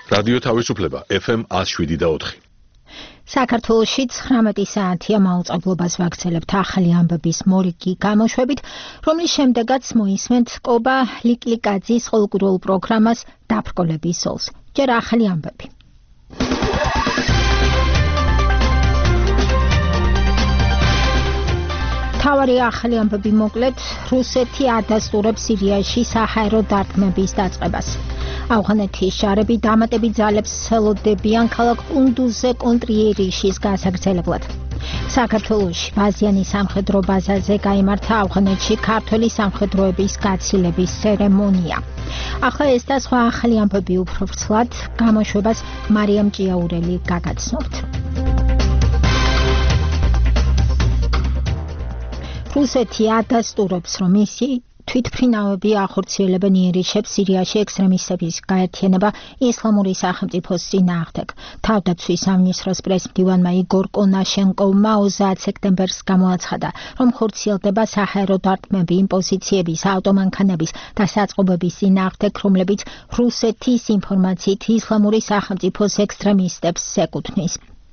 რადიო თავისუფლება FM 107.4. საქართველოში 19 საათია მაუწყებლობას ვაგრძელებთ ახალი ამბების მორიგი გამოშვებით, რომლის შემდეგაც მოისმენთ კობა ლიკლიკაძის ყოველკვირეულ პროგრამას დაბრკოლების ზოლს. ჯერ ახალი ამბები. თავარი ახალი ამბები მოკლედ, რუსეთი ადასტურებს სირიაში საჰაერო დარტყმების დაწყებას. ავღანეთის შარები დამატებით ძალებს ელოდებიან ქალაქ კუნდუზზე კონტრიერიშის გასაგრძელებლად. საქართველოში ბაზიანი სამხედრო ბაზაზე გაიმართა ავღანეთში ქართველი სამხედროების გაცილების ცერემონია. ახლა ეს და სხვა ახალი ამბები უფრო ვრცლად გამოშვებას მარიამ ჭიაურელი გაგაცნობთ. რუსეთი ადასტურებს, რომ მისი თვითმფრინავები ახორციელებენ იერიშებს სირიაში ექსტრემისტების გაერთიანება ისლამური სახელმწიფოს წინააღმდეგ. თავდაცვის სამინისტროს პრესმდივანმა იგორ კონაშენკოვმა 30 სექტემბერს გამოაცხადა, რომ ხორციელდება საჰაერო დარტყმები იმ პოზიციების, ავტომანქანების და საწყობების წინააღმდეგ, რომლებიც რუსეთის ინფორმაციით ისლამური სახელმწიფოს ექსტრემისტებს ეკუთვნის.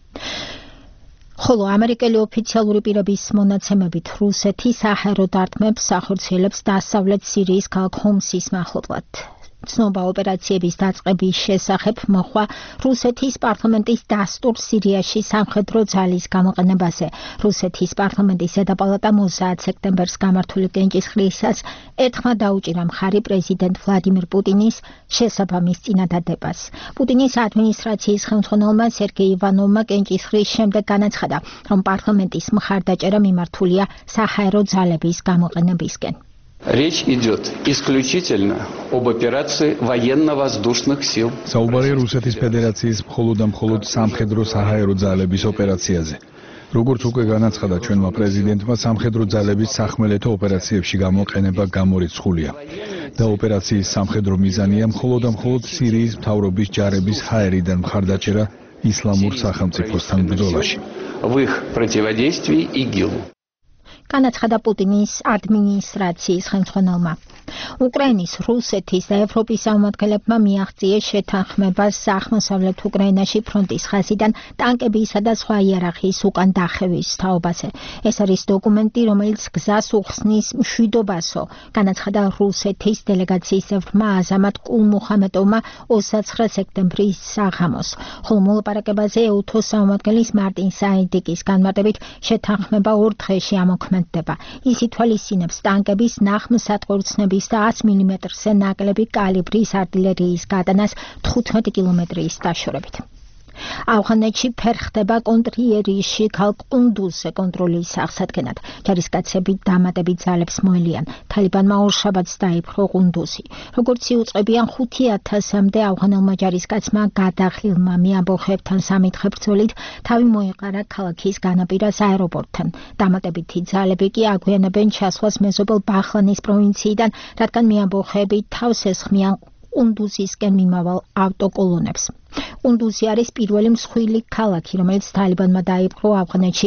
ხოლო ამერიკელი ოფიციალური პირების მონაცემებით რუსეთი საჰაერო დარტყმებს ახორციელებს დასავლეთ სირიის ქალაქ ჰომსის მახლობლად. ცნობა ოპერაციების დაწყების შესახებ მოხვა რუსეთის პარლამენტის დასტურს სირიაში სამხედრო ძალის გამოყენებაზე. რუსეთის პარლამენტის ზედაპალატა 30 სექტემბერს გამართული კენჭისყრისას ერთხმად დაუჭირა მხარი პრეზიდენტ ვლადიმირ პუტინის შესაბამის წინადადებას. პუტინის ადმინისტრაციის ხელმძღვანელმა სერგეი ივანოვმა კენჭისყრის შემდეგ განაცხადა, რომ პარლამენტის მხარდაჭერა მიმართულია საჰაერო ძალების გამოყენებისკენ. Речь идет исключительно об операции военно-воздушных сил. საუბარია რუსეთის ფედერაციის მხოლოდ და მხოლოდ სამხედრო საჰაერო ძალების ოპერაციაზე. როგორც უკვე განაცხადა ჩვენმა პრეზიდენტმა, სამხედრო ძალების სახმელეთო ოპერაციებში გამოყენება გამორიცხულია და ოპერაციის სამხედრო მიზანია მხოლოდ და მხოლოდ სირიის მთავრობის ჯარების ჰაერიდან მხარდაჭერა ისლამურ სახელმწიფოსთან ბრძოლაში. В их противодействии ИГИЛ. განაცხადა პუტინის ადმინისტრაციის ხელმძღვანელმა. უკრაინის, რუსეთის და ევროპის წარმომადგენლებმა მიაღწიეს შეთანხმებას აღმოსავლეთ უკრაინაში ფრონტის ხაზიდან ტანკებისა და სხვა იარაღის უკან დახევის თაობაზე. ეს არის დოკუმენტი, რომელიც გზას უხსნის მშვიდობასო, განაცხადა რუსეთის დელეგაციის წევრმა აზამატ კულმუხამედოვმა 29 სექტემბრის საღამოს. ხოლო მოლაპარაკებაზე ეუთოს წარმომადგენლის მარტინ საიდიკის განმარტებით შეთანხმება 2 დღეში ამოქმედდება. ის ითვალისწინებს ტანკების ნახმსატყორცნების და 100 მმ-ზე ნაკლები კალიბრის артиლერიის გადანას 15 კილომეტრის დაშორებით. ავღანეთში ფერხდება კონტრიერიში ქალაქ კუნდუზზე კონტროლის აღსადგენად. ჯარისკაცები დამატებით ძალებს მოელიან. თალიბანმა ორშაბათს დაიპყრო კუნდუზი. როგორც იუწყებიან 5000-მდე ავღანელმა ჯარისკაცმა გადახლილმა მიამბოხებთან სამითხე ბრძოლით თავი მოეყარა ქალაქის განაპირას აეროპორტთან. დამატებითი ძალები კი აგვიანებენ ჩასვლას მეზობელ ბახლანის პროვინციიდან, რადგან მიამბოხეები თავს ესხმიან კუნდუზისკენ მიმავალ ავტოკოლონებს. კუნდუზი არის პირველი მსხვილი ქალაქი, რომელიც თალიბანმა დაიპყრო ავღანეთში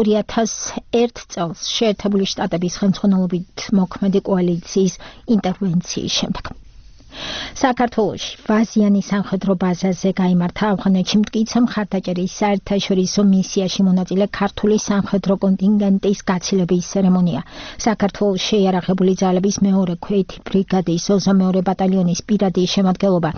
2001 წელს შეერთებული შტატების ხელმძღვანელობით მოქმედი კოალიციის ინტერვენციის შემდეგ. საქართველოში ბაზიანი სამხედრო ბაზაზე გაიმართა ავღანეთში მტკიცე მხარდაჭერის საერთაშორისო მისიაში მონაწილე ქართული სამხედრო კონტინგენტის გაცილების ცერემონია. საქართველოს შეიარაღებული ძალების მეორე ქვეითი ბრიგადის 22 ბატალიონის პირადი შემადგენლობა,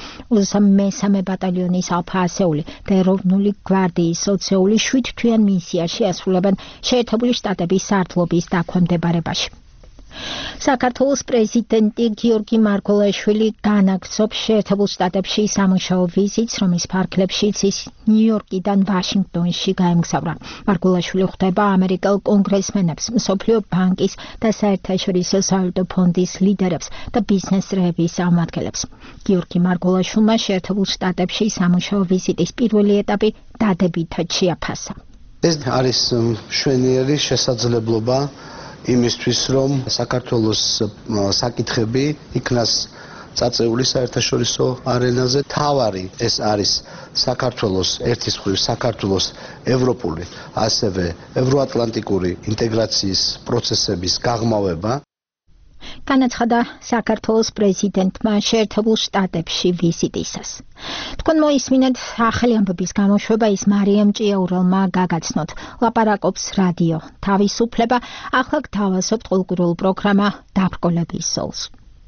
23 ბატალიონის ალფა ასეული და ეროვნული გვარდიის ოცეული 7 თვიან მისიაში ასრულებენ შეერთებული შტატების სარდლობის დაქვემდებარებაში. საქართველოს პრეზიდენტი გიორგი მარგველაშვილი განაგრძობს შეერთებულ შტატებში სამუშაო ვიზიტს, რომლის ფარგლებშიც ის ნიუ-იორკიდან ვაშინგტონში გაემგზავრა. მარგველაშვილი ხვდება ამერიკელ კონგრესმენებს, მსოფლიო ბანკის და საერთაშორისო სავალუტო ფონდის ლიდერებს და ბიზნეს წრეების წარმომადგენლებს. გიორგი მარგველაშვილმა შეერთებულ შტატებში სამუშაო ვიზიტის პირველი ეტაპი დადებითად შეაფასა. ეს არის მშვენიერი შესაძლებლობა იმისთვის, რომ საქართველოს საკითხები იქნას წაწეული საერთაშორისო არენაზე. თავარი ეს არის საქართველოს ერთის მხრივ საქართველოს ევროპული, ასევე ევროატლანტიკური ინტეგრაციის პროცესების გაღრმავება. განაცხადა საქართველოს პრეზიდენტმა შეერთებულ შტატებში ვიზიტისას. თქვენ მოისმინეთ ახალი ამბების გამოშვება ის მარიამ ჭიაურელმა გაგაცნოთ. ლაპარაკობს რადიო თავისუფლება, ახლა გთავაზობთ ყურულ პროგრამა დაბრკოლების ზოლს.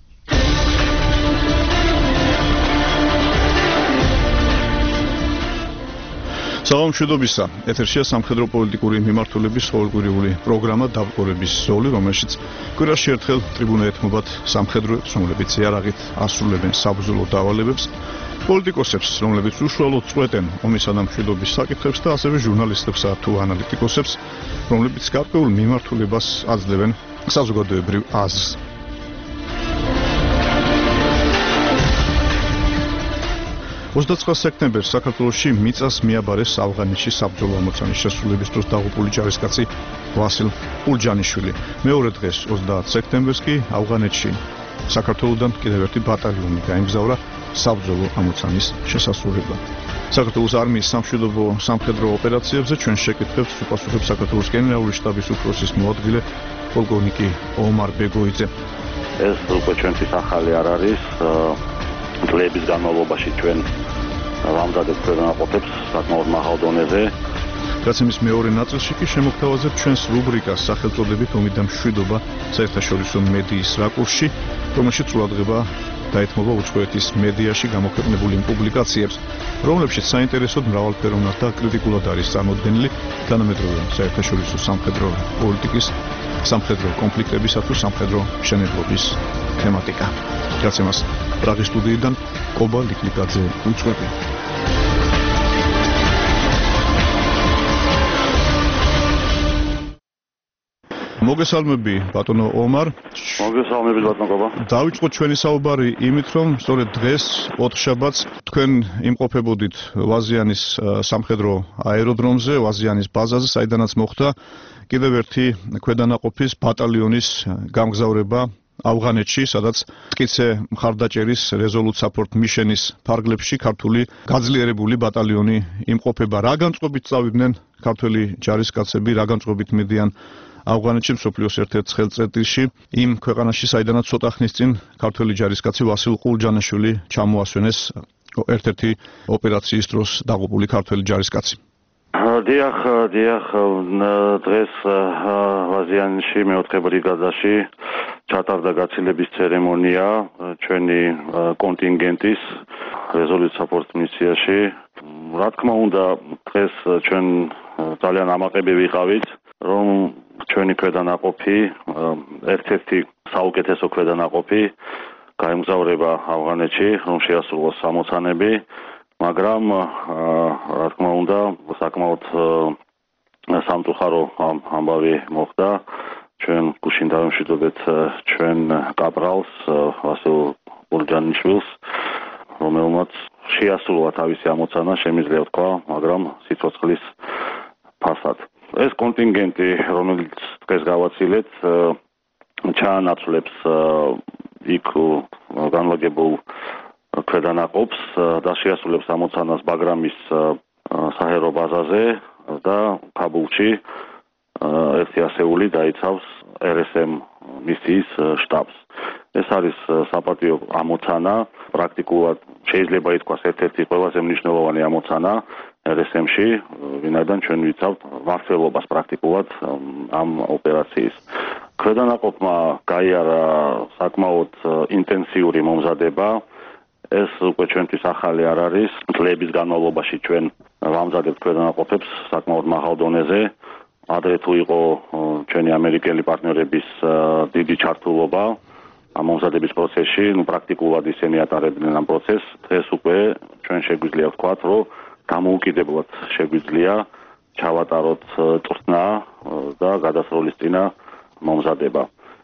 სამშვიდობისა, ეთერშია სამხედრო პოლიტიკური მიმართულების ყოველკვირეული პროგრამა დაბრკოლების ზოლი, რომელშიც კვირაში ერთხელ ტრიბუნა ეთმობათ სამხედროებს, რომლებიც იარაღით ასრულებენ საბრძოლო დავალებებს, პოლიტიკოსებს, რომლებიც უშუალოდ წყვეტენ ომისა და მშვიდობის საკითხებს და ასევე ჟურნალისტებსა თუ ანალიტიკოსებს, რომლებიც გარკვეულ მიმართულებას აძლევენ საზოგადოებრივ აზრს. სექტემბერს საქართველოში მიწას მიაბარეს ავღანეთში საბრძოლო ამოცანის შესრულების დროს დაღუპული ჯარისკაცი ვასილ ყულჯანიშვილი. მეორე დღეს 30 სექტემბერს კი ავღანეთში საქართველოდან კიდევ ერთი ბატალიონი გაემგზავრა საბრძოლო ამოცანის შესასრულებლად. საქართველოს არმიის სამშვიდობო სამხედრო ოპერაციებზე ჩვენ შეკითხვებს უპასუხებს საქართველოს გენერალური შტაბის უფროსის მოადგილე პოლკოვნიკი ომარ ბეგოიძე. ეს უკვე ჩვენთვის ახალი არ არის. წლების განმავლობაში ჩვენ ვამზადებთ ქვედანაყოფებს საკმაოდ მაღალ დონეზე. გაცემის მეორე ნაწილში კი შემოგთავაზებთ ჩვენს რუბრიკას სახელწოდებით ომი და მშვიდობა საერთაშორისო მედიის რაკურსში, რომელშიც ყურადღება დაეთმობა უცხოეთის მედიაში გამოქვეყნებულ იმ პუბლიკაციებს, რომლებშიც საინტერესოდ მრავალფეროვნად და კრიტიკულად არის წარმოდგენილი თანამედროვე საერთაშორისო სამხედრო პოლიტიკის, სამხედრო კონფლიქტებისა თუ სამხედრო მშენებლობის თემატიკა. გაცემას პრაღის სტუდიიდან კობა ლიკლიკაძე უძღვები. მოგესალმები ბატონო ომარ. მოგესალმებით ბატონო კობა. დავიწყოთ ჩვენი საუბარი იმით, რომ სწორედ დღეს ოთხშაბათს თქვენ იმყოფებოდით ვაზიანის სამხედრო აეროდრომზე, ვაზიანის ბაზაზე, საიდანაც მოხდა კიდევ ერთი ქვედანაყოფის ბატალიონის გამგზავრება ავღანეთში, სადაც მტკიცე მხარდაჭერის Resolute Support Mission-ის ფარგლებში ქართული გაძლიერებული ბატალიონი იმყოფება. რა განწყობით წავიდნენ ქართველი ჯარისკაცები, რა განწყობით მიდიან ავღანეთში მსოფლიოს ერთ-ერთ ხელწერტილში, იმ ქვეყანაში, საიდანაც ცოტა ხნის წინ ქართველი ჯარისკაცი ვასილ ყულჯანიშვილი ჩამოასვენეს ერთ-ერთი ოპერაციის დროს დაღუპული ქართველი ჯარისკაცი. დიახ, დღეს ვაზიანში მეოთხე ბრიგადაში ჩატარდა გაცილების ცერემონია ჩვენი კონტინგენტის Resolute Support მისიაში. რა თქმა უნდა, დღეს ჩვენ ძალიან ამაყები ვიყავით, რომ ჩვენი ქვედანაყოფი, ერთ-ერთი საუკეთესო ქვედანაყოფი გაემგზავრება ავღანეთში, რომ შეასრულოს ამოცანები. მაგრამ რა თქმა უნდა საკმაოდ სამწუხარო ამბავი მოხდა ჩვენ გუშინ დავემშვიდობეთ ჩვენ კაპრალს ვასილ ყულჯანიშვილს, რომელმაც შეასრულა თავისი ამოცანა, შემიძლია ვთქვა, მაგრამ სიცოცხლის ფასად. ეს კონტინგენტი, რომელიც დღეს გავაცილეთ, ჩაანაცვლებს იქ განლაგებულ ქვედანაყოფს და შეასრულებს ამოცანას ბაგრამის საჰერო ბაზაზე და ქაბულში ერთი ასეული დაიცავს RSM მისიის შტაბს. ეს არის საპატიო ამოცანა, პრაქტიკულად შეიძლება ითქვას ერთ-ერთი ყველაზე მნიშვნელოვანი ამოცანა RSM-ში, ვინაიდან ჩვენ ვიცავთ მართლობას პრაქტიკულად ამ ოპერაციის. ქვედანაყოფმა გაიარა საკმაოდ ინტენსიური მომზადება. ეს უკვე ჩვენთვის ახალი არ არის. წლების განმავლობაში ჩვენ ვამზადებთ ქვედანაყოფებს საკმაოდ მაღალ დონეზე. ადრე თუ იყო ჩვენი ამერიკელი პარტნიორების დიდი ჩართულობა ამ მომზადების პროცესში, პრაქტიკულად ისინი ატარებდნენ ამ პროცესს. დღეს უკვე ჩვენ შეგვიძლია ვთქვათ, რომ დამოუკიდებლად შეგვიძლია ჩავატაროთ წვრთნა და გადასროლის წინა მომზადება.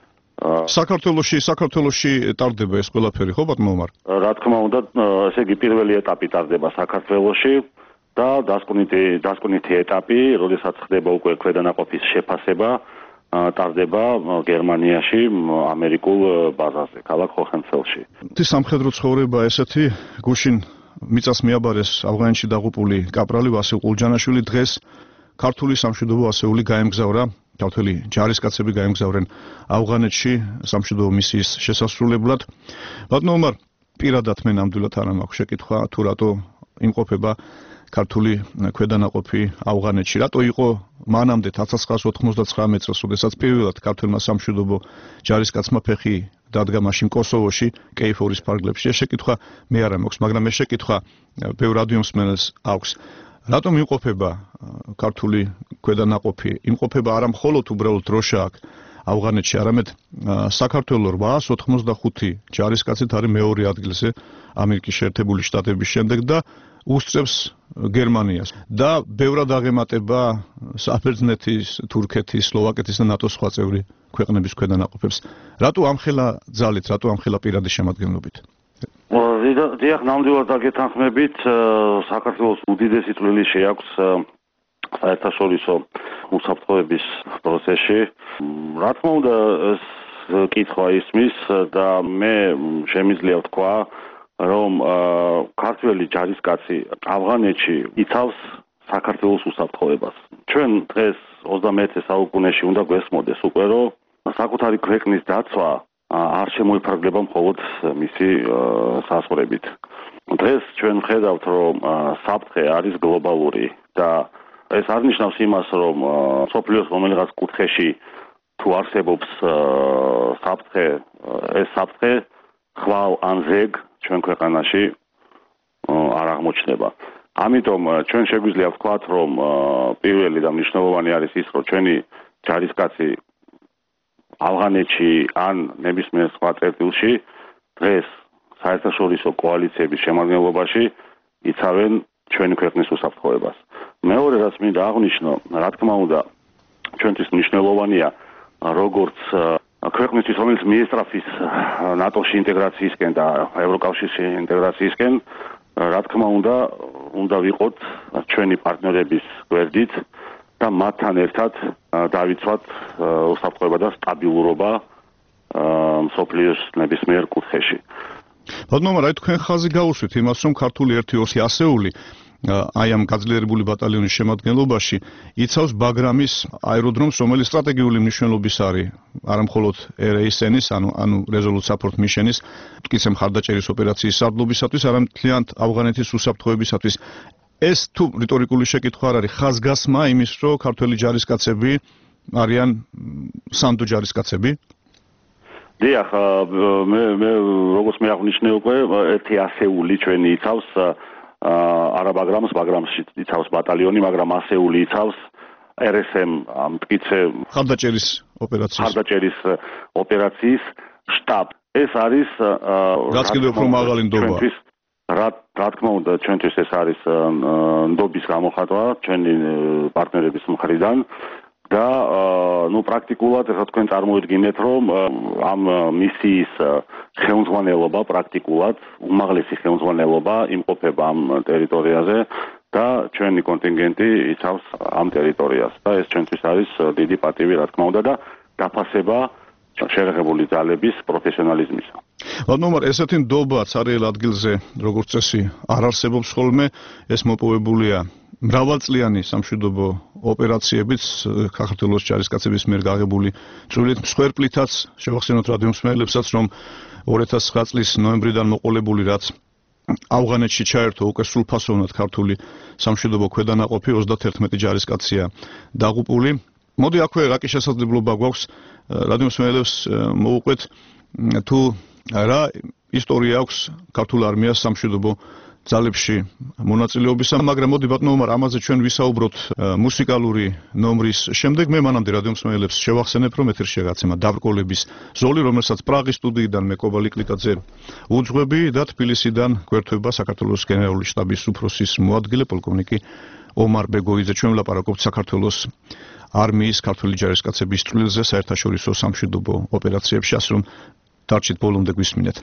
საქართველოში ტარდება ეს ყველაფერი, ხო ბატონო ომარ? რა თქმა უნდა, ესე იგი პირველი ეტაპი ტარდება საქართველოში და დასკვნითი ეტაპი, როდესაც ხდება უკვე ქვედანაყოფის შეფასება, ტარდება გერმანიაში, ამერიკულ ბაზაზე, ქალაქ ხოხენფელში. სამხედრო ცხოვრება ესეთი, გუშინ მიწას მიაბარეს ავღანეთში დაღუპული კაპრალი ვასილ ყულჯანიშვილი, დღეს ქართული სამშვიდობო ასეული გაემგზავრა ქართველი ჯარისკაცები გაემგზავრნენ ავღანეთში სამშვიდობო მისიის შესასრულებლად. ბატონო ომარ, პირადად მე ნამდვილად არ მაქვს შეკითხვა თუ რატო იმყოფება ქართული ქვედანაყოფი ავღანეთში. რატო იყო მანამდე 1999 წელს, როდესაც პირველად ქართველმა სამშვიდობო ჯარისკაცმა ფეხი დადგა მაშინ კოსოვოში, კეიფორის ფარგლებში. ეს შეკითხვა მე არ მაქვს, მაგრამ ეს შეკითხვა ბევრ რადიომსმენელს აქვს. რატომ იმყოფება ქართული ქვედანაყოფი? იმყოფება არა მხოლოდ უბრალოდ დროშა აქვს ავღანეთში, არამედ საქართველოს 895 ჯარისკაცით არის მეორე ადგილზე ამერიკის შეერთებული შტატების შემდეგ და უსწრებს გერმანიას და ბევრად აღემატება საბერძნეთის, თურქეთის, სლოვაკეთის და ნატოს სხვა წევრი ქვეყნების ქვედანაყოფებს. რატო ამხელა ძალით, რატო ამხელა პირადი შემადგენლობით? დიახ, ნამდვილად დაგეთანხმებით, საქართველოს უდიდესი წვლილი შეაქვს საერთაშორისო უსაფრთხოების პროცესში. რა თქმა უნდა, ეს კითხვა ისმის და მე შემიძლია ვთქვა, რომ ქართველი ჯარისკაცი ავღანეთში იცავს საქართველოს უსაფრთხოებას. ჩვენ დღეს 21 საუკუნეში უნდა გვესმოდეს უკვე, რომ საკუთარი ქვეყნის დაცვა არ შემოიფარგლება მხოლოდ მისი საზღვრებით. დღეს ჩვენ ვხედავთ, რომ საფრთხე არის გლობალური და ეს არ ნიშნავს იმას, რომ სოფლიოს რომელიღაც კუთხეში თუ არსებობს საფრთხე, ეს საფრთხე ხვალ ან ზეგ ჩვენ ქვეყანაში არ აღმოჩნდება. ამიტომ ჩვენ შეგვიძლია ვთქვათ, რომ პირველი და მნიშვნელოვანი არის ის, რომ ჩვენი ჯარისკაცი ავღანეთში ან ნებისმიერ სხვა წერტილში დღეს საერთაშორისო კოალიციების შემადგენლობაში იცავენ ჩვენი ქვეყნის უსაფრთხოებას. მეორე რაც მინდა აღვნიშნო, რა თქმა უნდა, ჩვენთვის მნიშვნელოვანია როგორც ქვეყნისთვის, რომელიც მიესწრაფის ნატოში ინტეგრაციისკენ და ევროკავშირში ინტეგრაციისკენ, რა თქმა უნდა ვიყოთ ჩვენი პარტნიორების გვერდით და მათთან ერთად დავიცვათ უსაფრთხოება და სტაბილურობა მსოფლიოს ნებისმიერ კუთხეში. ბატონო, რა თქვენ ხაზი გაუსვით იმას, რომ ქართული 1-2 ასეული აი ამ გაძლიერებული ბატალიონის შემადგენლობაში იცავს ბაგრამის აეროდრომს, რომელიც სტრატეგიული მნიშვნელობის არის, არა მხოლოდ RASN-ის, ანუ Resolute Support Mission-ის, მტკიცე მხარდაჭერის ოპერაციის სარდლობისათვის, არამედ მთლიანად ავღანეთის უსაფრთხოებისათვის. ეს თუ რიტორიკული შეკითხვა არ არის, ხაზგასმა იმის, რომ ქართველი ჯარისკაცები არიან სანდო ჯარისკაცები? დიახ, მე როგორც მე აღნიშნე უკვე, 1 ასეული ჩვენი იცავს არა ბაგრამს, ბაგრამში იცავს ბატალიონი, მაგრამ ასეული იცავს RSM, მტკიცე მხარდაჭერის ოპერაციის შტაბ. ეს არის რაც კიდევ უფრო მაღალი ნდობა. რა თქმა უნდა, ჩვენთვის ეს არის ნდობის გამოხატვა ჩვენი პარტნიორების მხრიდან და პრაქტიკულად ახლა თქვენ წარმოიდგინეთ, რომ ამ მისიის ხელმძღვანელობა პრაქტიკულად უმაღლესი ხელმძღვანელობა იმყოფება ამ ტერიტორიაზე და ჩვენი კონტინგენტი იცავს ამ ტერიტორიას და ეს ჩვენთვის არის დიდი პატივი, რა თქმა უნდა, და დაფასება შეერთებული ძალების პროფესიონალიზმისა. ბატონო, ესეთი ნდობა ცარიელ ადგილზე, როგორც წესი, არ არსებობს ხოლმე, ეს მოპოვებულია მრავალწლიანი სამშვიდობო ოპერაციებით, საქართველოს ჯარისკაცების მიერ გაღებული წვლილით, მსხვერპლითაც შევახსენოთ რადიომსმენელებსაც, რომ 2009 წლის ნოემბრიდან მოყოლებული, რაც ავღანეთში ჩაერთო უკვე სრულფასოვნად ქართული სამშვიდობო ქვედანაყოფი, 31 ჯარისკაცია დაღუპული. მოდი აქვე რაკი შესაძლებლობა გვაქვს რადიომსმენელებს მოუყვეთ თუ რა ისტორია აქვს ქართულ არმიას სამშვიდობო ძალებში მონაწილეობისა, მაგრამ მოდი ბატონო ომარ, ამაზე ჩვენ ვისაუბროთ მუსიკალური ნომრის შემდეგ. მე მანამდე რადიომსმენელებს შევახსენებ, რომ ეთერში გაცემა დაბრკოლების ზოლი, რომელსაც პრაღის სტუდიიდან მე კობალი კლიკაძე უძღვები და თბილისიდან გვერდება საქართველოს გენერალური შტაბის უფროსის მოადგილე პოლკოვნიკი ომარ ბეგოიძე. ჩვენ ვლაპარაკობთ საქართველოს არმიის ქართული ჯარისკაცების წვლილზე საერთაშორისო სამშვიდობო ოპერაციებში, ასე რომ დარჩით ბოლომდე გვისმინეთ.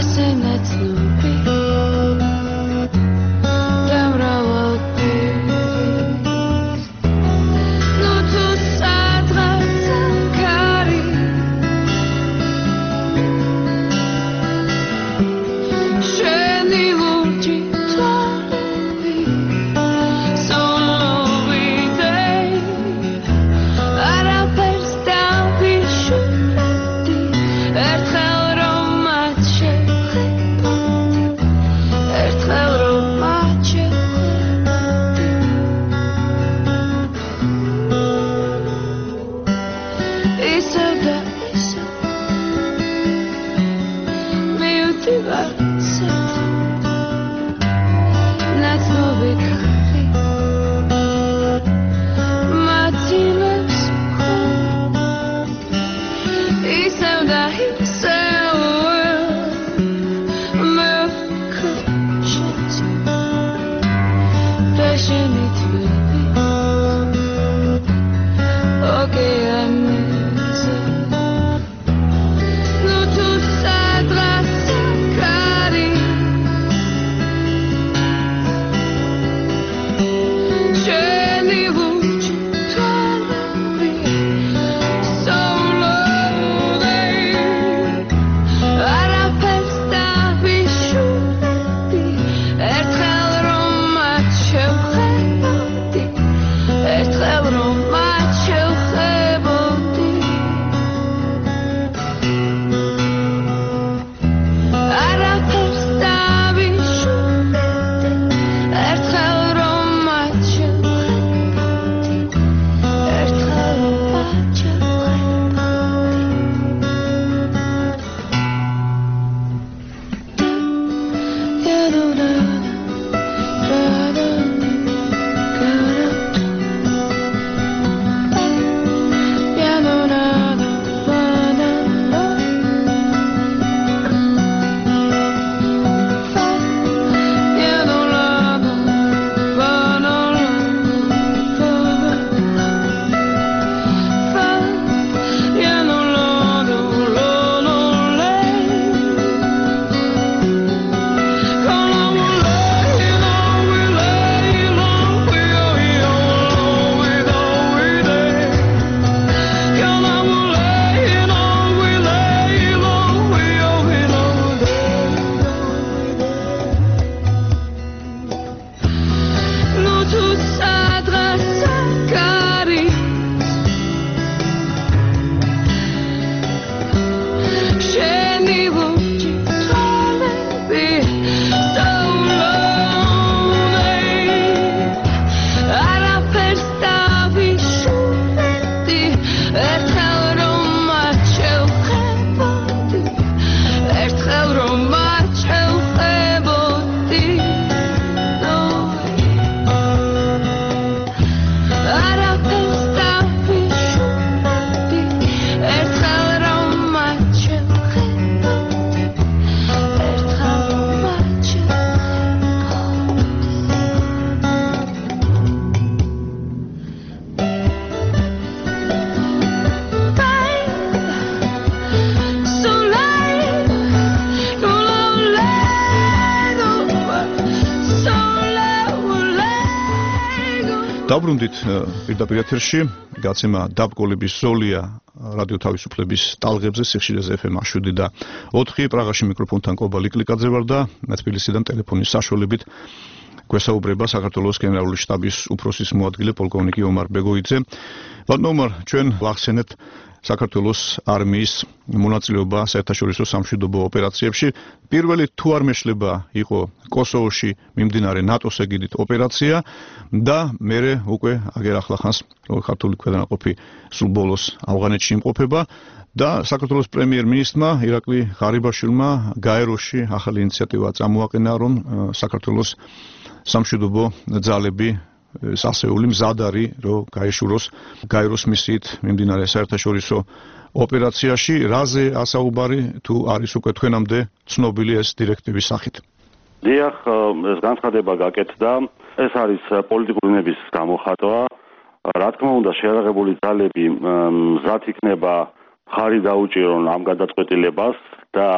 დაბრუნდით პირდაპირ ეთერში გაცემა დაბკოლების ზოლია რადიო თავისუფლების ტალღებზე სიხშირეზე FM 7 და 4 პრაღაში მიკროფონთან კობა ლიკლიკაძე ვარ და თბილისიდან ტელეფონის საშუალებით გვესაუბრება საქართველოს გენერალური შტაბის უფროსის მოადგილე პოლკოვნიკი ომარ ბეგოიძე. ბატონო, ჩვენ ვახსენეთ საქართველოს არმიის მონაწილეობა საერთაშორისო სამშვიდობო ოპერაციებში. პირველი თუ არ მეშლება იყო კოსოვოში მიმდინარე ნატოს ეგიდით ოპერაცია და მერე უკვე აგერ ახლახანს ქართული ქვედანაყოფი სულ ბოლოს ავღანეთში იმყოფება და საქართველოს პრემიერ-მინისტრმა ირაკლი ღარიბაშვილმა გაეროში ახალი ინიციატივა წამოაყენა, რომ საქართველოს სამშვიდობო ძალები სასეული მზად არის, რომ გაეშუროს გაეროს მისიით მიმდინარე საერთაშორისო ოპერაციაში. რაზე ასაუბარი თუ არის უკვე თქვენამდე ცნობილი ეს დირექტივის სახით? დიახ, ეს განცხადება გაკეთდა. ეს არის პოლიტიკური ნების გამოხატვა. რა თქმა უნდა, შეიარაღებული ძალები მზად იქნება ხარი დაუჭირონ ამ გადაწყვეტილებას და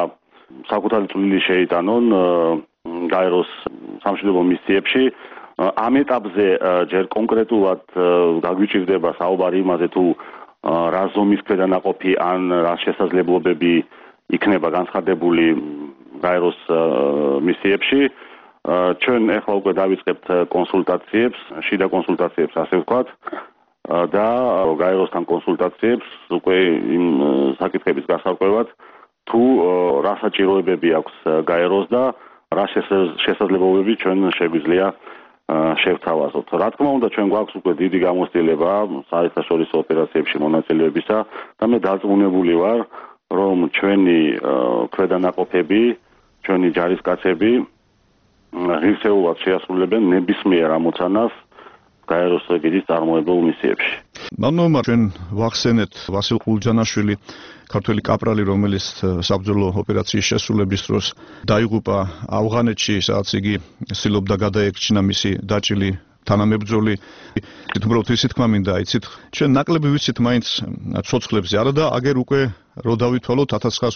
საკუთარი წვლილი შეიტანონ გაეროს სამშვიდობო მისიებში. ამ ეტაპზე ჯერ კონკრეტულად გაგვიჭირდება საუბარი იმაზე თუ რა ზომის ქვედანაყოფი ან რა შესაძლებლობები იქნება განცხადებული გაეროს მისიებში. ჩვენ ახლა უკვე დავიწყებთ კონსულტაციებს, შიდა კონსულტაციებს ასე ვთქვათ და გაეროსთან კონსულტაციებს უკვე იმ საკითხების გასარკვევად თუ რა საჭიროებები აქვს გაეროს და რა შესაძლებლობები ჩვენ შეგვიძლია შევთავაზოთ. რა თქმა უნდა, ჩვენ გვაქვს უკვე დიდი გამოცდილება საერთაშორისო ოპერაციებში მონაწილეობისა და მე დარწმუნებული ვარ, რომ ჩვენი ქვედანაყოფები, ჩვენი ჯარისკაცები ღირსეულად შეასრულებენ ნებისმიერ ამოცანას გაეროს ეგიდის წარმოებულ მისიებში. მანომარ ჩვენ ვახსენეთ ვასილ ყულჯანაშვილი, ქართველი კაპრალი, რომელიც საბრძოლო ოპერაციის შესრულების დროს დაიღუპა ავღანეთში, სადაც იგი ცდილობდა გადაეკჩინა მისი დაჭილი თანამებრძოლი. თუმცა ისეთ თქმა მინდა, იცით, ჩვენ ნაკლები ვიცით მაინც ცოცხლებზე, არა და აგერ უკვე რო დავითვალოთ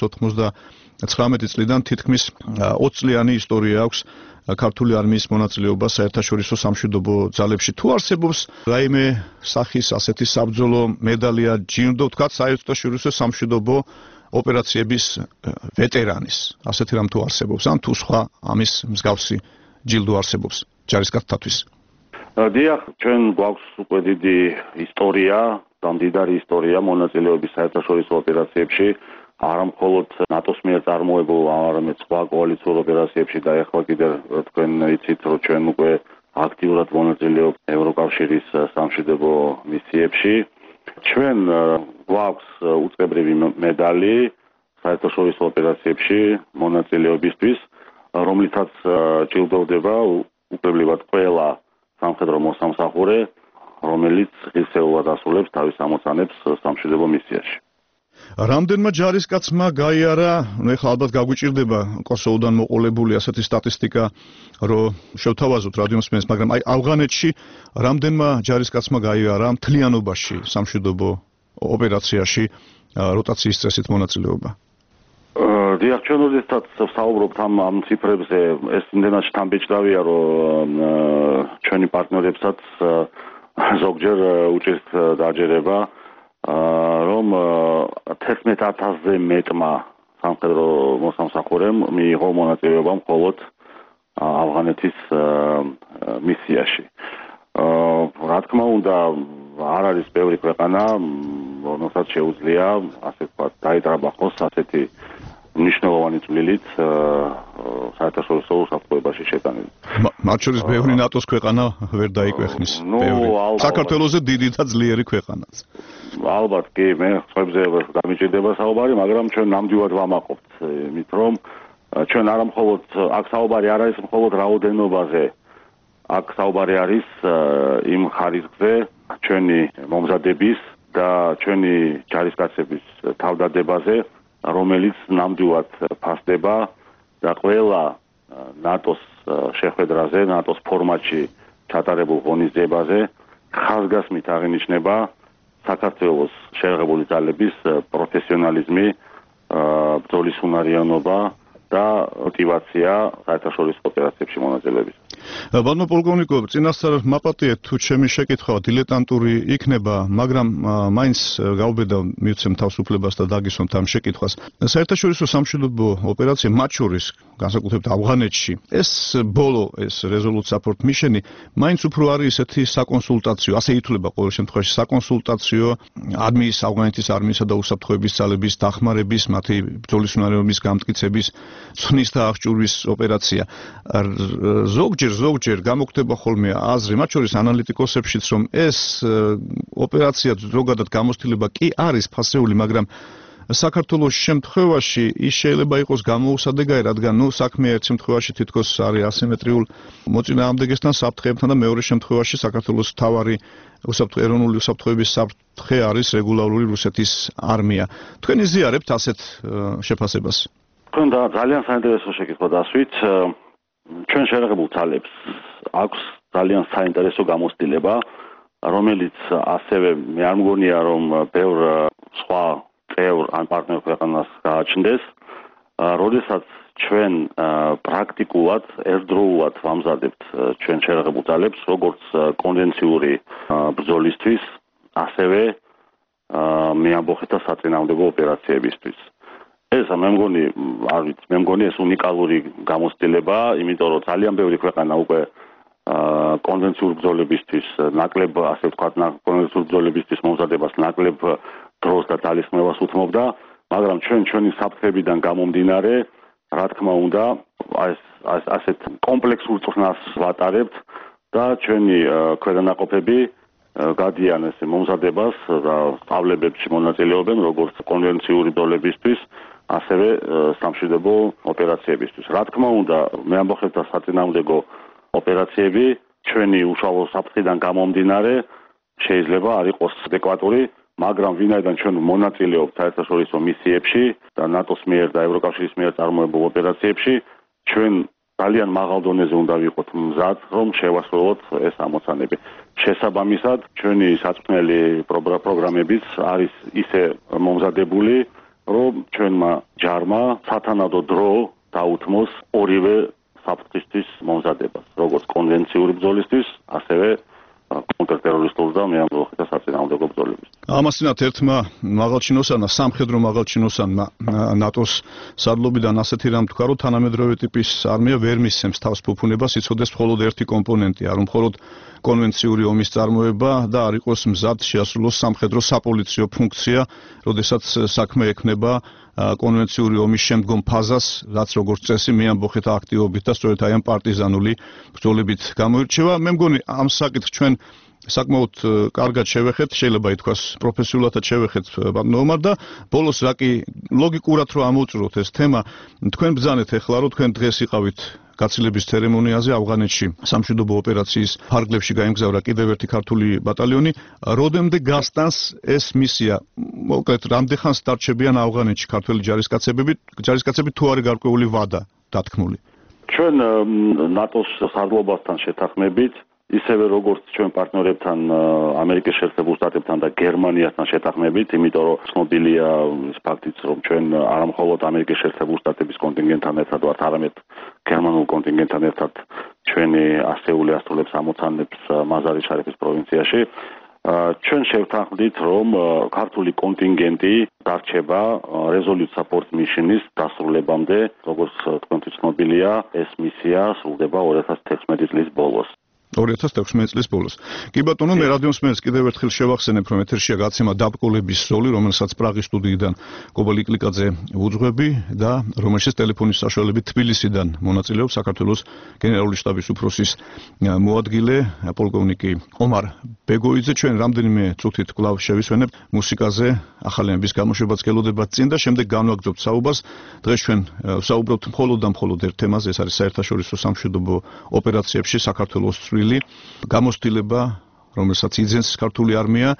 1999 წლიდან თითქმის 20 წლიანი ისტორია აქვს ქართული არმიის მონაწილეობა საერთაშორისო სამშვიდობო ძალებში. თუ არსებობს რაიმე სახის ასეთი საბრძოლო მედალია, ჯილდო, ვთქვათ, საერთაშორისო სამშვიდობო ოპერაციების ვეტერანის, ასეთი რამ თუ არსებობს, ან თუ სხვა ამის მსგავსი ჯილდო არსებობს ჯარისკაცთათვის. დიახ, ჩვენ გვაქვს უკვე დიდი ისტორია, მდიდარი ისტორია მონაწილეობის საერთაშორისო ოპერაციებში, არა მხოლოდ ნატოს მიერ წარმოებულ, არამედ სხვა კოალიციურ ოპერაციებში და ახლა კიდევ თქვენ იცით, რომ ჩვენ უკვე აქტიურად მონაწილეობთ ევროკავშირის სამშვიდობო მისიებში. ჩვენ გვაქვს უწყებრივი მედალი საერთაშორისო ოპერაციებში მონაწილეობისთვის, რომლითაც ჭირდება უკრებლივად ყველა სამხედრო მოსამსახურე, რომელიც ღირსეულად ასრულებს თავის ამოცანებს სამშვიდობო მისიაში. რამდენმა ჯარისკაცმა გაიარა, ეხლა ალბათ გაგვიჭირდება კოსოვოდან მოყოლებული ასეთი სტატისტიკა, რომ შევთავაზოთ რადიომსმენელს, მაგრამ აი ავღანეთში რამდენმა ჯარისკაცმა გაიარა მთლიანობაში სამშვიდობო ოპერაციაში როტაციის წესით მონაწილეობა? დიახ, ჩვენ როდესაც ვსაუბრობთ ამ ციფრებზე, ეს იმდენად შთამბეჭდავია, რომ ჩვენი პარტნიორებსაც ზოგჯერ უჭირთ დაჯერება, რომ 11,000-ზე მეტმა სამხედრო მოსამსახურემ მიიღო მონაწილეობა მხოლოდ ავღანეთის მისიაში. რა თქმა უნდა, არ არის ბევრი ქვეყანა, რომელსაც შეუძლია, ასე ვთქვათ, დაიძაბახოს ასეთი მნიშვნელოვანი წვლილით საერთაშორისო უსაფრთხოებაში შეტანილი. მათ შორის ბევრი ნატოს ქვეყანა ვერ დაიკვეხნის. საქართველოზე დიდი და ძლიერი ქვეყანაც. ალბათ კი, მე ხმებზე გამიჭირდება საუბარი, მაგრამ ჩვენ ნამდვილად ვამაყობთ იმით, რომ ჩვენ არა მხოლოდ აქ საუბარი არ არის მხოლოდ რაოდენობაზე, აქ საუბარი არის იმ ხარისხზე, ჩვენი მომზადების და ჩვენი ჯარისკაცების თავდადებაზე, რომელიც ნამდვილად ფასდება და ყველა ნატოს შეხვედრაზე, ნატოს ფორმატში ჩატარებულ ღონისძიებაზე ხაზგასმით აღინიშნება საქართველოს შეერთებული ძალების პროფესიონალიზმი, ბრძოლის უნარიანობა და мотивация საერთაშორისო ოპერაციებში მონაწილეობის. ბატონო პოლკოვნიკო, წინასწარ მაპატიეთ თუ ჩემი შეკითხვა დილეტანტური იქნება, მაგრამ მაინც გავბედა მივცემ თავისუფლებას და დაგისვამთ ამ შეკითხვას. საერთაშორისო სამშვიდობო ოპერაცია მათ შორის, განსაკუთრებით ავღანეთში, ეს ბოლო ეს Resolute Support Mission-ი მაინც უფრო არის ესეთი საკონსულტაციო, ასე ითვლება ყოველ შემთხვევაში საკონსულტაციო ავღანეთის არმიისა და უსაფრთხოების ძალების დახმარების, მათი ბრძოლის უნარიანობის გამტკიცების, ცვლის და აღჭურვის ოპერაცია. ზოგჯერ გამოხდება ხოლმე აზრი, მათ შორის ანალიტიკოსებშიც, რომ ეს ოპერაცია ზოგადად გამოცდილება კი არის ფასეული, მაგრამ საქართველოს შემთხვევაში ის შეიძლება იყოს გამოუსადეგარი, რადგან საქმე ერთ შემთხვევაში თითქოს არის ასიმეტრიულ მოწინააღმდეგესთან საფრთხეებთან და მეორე შემთხვევაში საქართველოს მთავარი ეროვნული უსაფრთხოების საფრთხე არის რეგულარული რუსეთის არმია. თქვენ იზიარებთ ასეთ შეფასებას? თქვენ და ძალიან საინტერესო შეკითხვა დასვით. ჩვენ შეერთებულ ძალებს აქვს ძალიან საინტერესო გამოცდილება, რომელიც ასევე მე არ მგონია, რომ ბევრ სხვა წევრ ან პარტნიორ ქვეყანას გააჩნდეს, როდესაც ჩვენ პრაქტიკულად ერთდროულად ვამზადებთ ჩვენ შერაღებულ ძალებს, როგორც კონვენციური ბრძოლისთვის, ასევე მეამბოხეთა საწინააღმდეგო ოპერაციებისთვის. ეს მე მგონი ეს უნიკალური გამოცდილებაა, იმიტომ რომ ძალიან ბევრი ქვეყანა უკვე კონვენციური ბრძოლებისთვის ნაკლებ, ასე ვთქვათ, კონვენციური ბრძოლებისთვის მომზადებას ნაკლებ დროს და ძალისხმევას უთმობდა, მაგრამ ჩვენი საფრთხებიდან გამომდინარე, რა თქმა უნდა, ასეთ კომპლექსურ წვნას ვატარებთ და ჩვენი ქვედანაყოფები გადიან ეს მომზადებას და სწავლებებში მონაწილეობენ როგორც კონვენციური ბრძოლებისთვის, ასევე სამშვიდობო ოპერაციებისთვის. რა თქმა უნდა, მეამბოხებთა საწინააღმდეგო ოპერაციები ჩვენი უშუალო საფრთხიდან გამომდინარე შეიძლება არ იყოს ადეკვატური, მაგრამ ვინაიდან ჩვენ მონაწილეობთ საერთაშორისო მისიებში და ნატოს მიერ და ევროკავშირის მიერ წარმოებულ ოპერაციებში, ჩვენ ძალიან მაღალ დონეზე უნდა ვიყოთ მზად, რომ შევასრულოთ ეს ამოცანები. შესაბამისად, ჩვენი საწვრთნელი პროგრამებიც არის ისე მომზადებული, რომ ჩვენმა ჯარმა სათანადო დრო დაუთმოს ორივე საფრთხისთვის მომზადებას, როგორც კონვენციური ბრძოლისთვის, ასევე კონტრტერორისტულ და მეამბოხეთა საწინააღმდეგო ბრძოლებისთვის. ამასთანავ ერთმა მაღალჩინოსანმა, სამხედრო მაღალჩინოსანმა ნატოს სარდლობიდან ასეთი რამ თქვა, რომ თანამედროვე ტიპის არმია ვერ მისცემს თავს ფუფუნებას, იცოდეს მხოლოდ ერთი კომპონენტი, არ მხოლოდ კონვენციური ომის წარმოება და არ იყოს მზად შეასრულოს სამხედრო საპოლიციო ფუნქცია, როდესაც საქმე ექნება კონვენციური ომის შემდგომ ფაზას, რაც როგორც წესი მეამბოხეთა აქტივობით და სწორედ აი ამ პარტიზანული ბრძოლებით გამოირჩევა. მე მგონი ამ საკითხს ჩვენ საკმაოდ კარგად შევეხეთ, შეიძლება ითქვას პროფესიულადაც შევეხეთ ნორმალ და ბოლოს რა კი ლოგიკურად რო ამოვწუროთ ეს თემა, თქვენ ბრძანეთ ახლა რომ თქვენ დღეს იყავით გაცილების ცერემონიაზე ავღანეთში სამშვიდობო ოპერაციის ფარგლებში გაემგზავრა კიდევ ერთი ქართული ბატალიონი. Როდემდე გასტანს ეს მისია? მოკლედ, რამდენხანს დარჩებიან ავღანეთში ქართველი ჯარისკაცები თუ არის გარკვეული ვადა დათქმული? ჩვენ ნატოს სარდლობასთან შეთანხმებით, ისევე როგორც ჩვენ პარტნიორებთან, ამერიკის შეერთებულ შტატებთან და გერმანიასთან შეთანხმებით, იმიტომ რომ ცნობილია ის ფაქტიც, რომ ჩვენ არა მხოლოდ ამერიკის შეერთებულ შტატების კონტინგენტთან ერთად ვართ, არამედ გერმანულ კონტინგენტთან ერთად ჩვენი ასეული ასრულებს ამოცანებს მაზარი შარიფის პროვინციაში. ჩვენ შევთანხმდით, რომ ქართული კონტინგენტი დარჩება Resolute Support Mission-ის დასრულებამდე, როგორც თქვენთვის ცნობილია, ეს მისია სრულდება 2016 წლის ბოლოს. 2016 წლის ბოლოს. კი ბატონო, მე რადიო მსმენელს კიდევ ერთხელ შევახსენებ, რომ ეთერშია გაცემა დაბკოლების ზოლი, რომელსაც პრაღის სტუდიიდან კობა ლიკლიკაძე უძღვები და რომელშიც ტელეფონის საშუალებით თბილისიდან მონაწილეობს საქართველოს გენერალური შტაბის უფროსის მოადგილე პოლკოვნიკი ომარ ბეგოიძე. ჩვენ რამდენიმე წუთით კვლავ შევისვენებთ მუსიკაზე, ახალენების გამოშვებაც გელოდება წინ და შემდეგ განვაგრძობთ საუბარს. დღეს ჩვენ ვსაუბრობთ მხოლოდ და მხოლოდ ერთ თემაზე, ეს არის საერთაშორისო სამშვიდობო ოპერაციებში საქართველოს გამოცდილება, რომელსაც იძენს ქართული არმია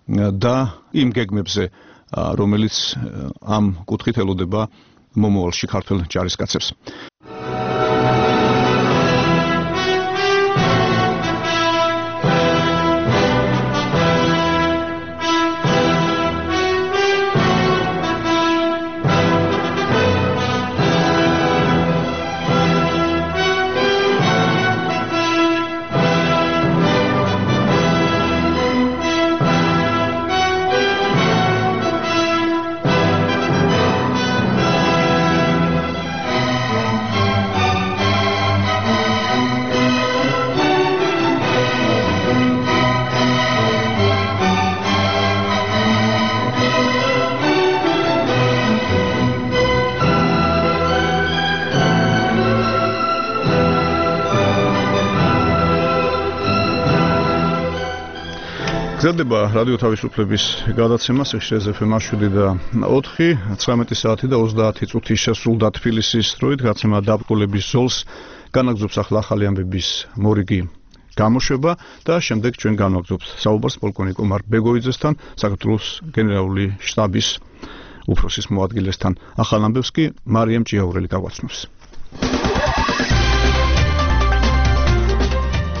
და იმ გეგმებზე, რომელიც ამ კუთხით ელოდება მომავალში ქართულ ჯარისკაცებს. გრძელდება რადიო თავისუფლების გადაცემა სიხშირეზე FM 7 და 4, 19 საათი და 30 წუთი შესრულდა თბილისის დროით, გაცემა დაბკოლების ზოლს განაგრძობს ახლა ახალი ამბების მორიგი გამოშვება და შემდეგ ჩვენ განვაგრძობთ საუბარს პოლკოვნიკ ომარ ბეგოიძესთან, საქართველოს გენერალური შტაბის უფროსის მოადგილესთან. ახალ ამბებს კი მარიამ ჭიაურელი გაგვაცნობს.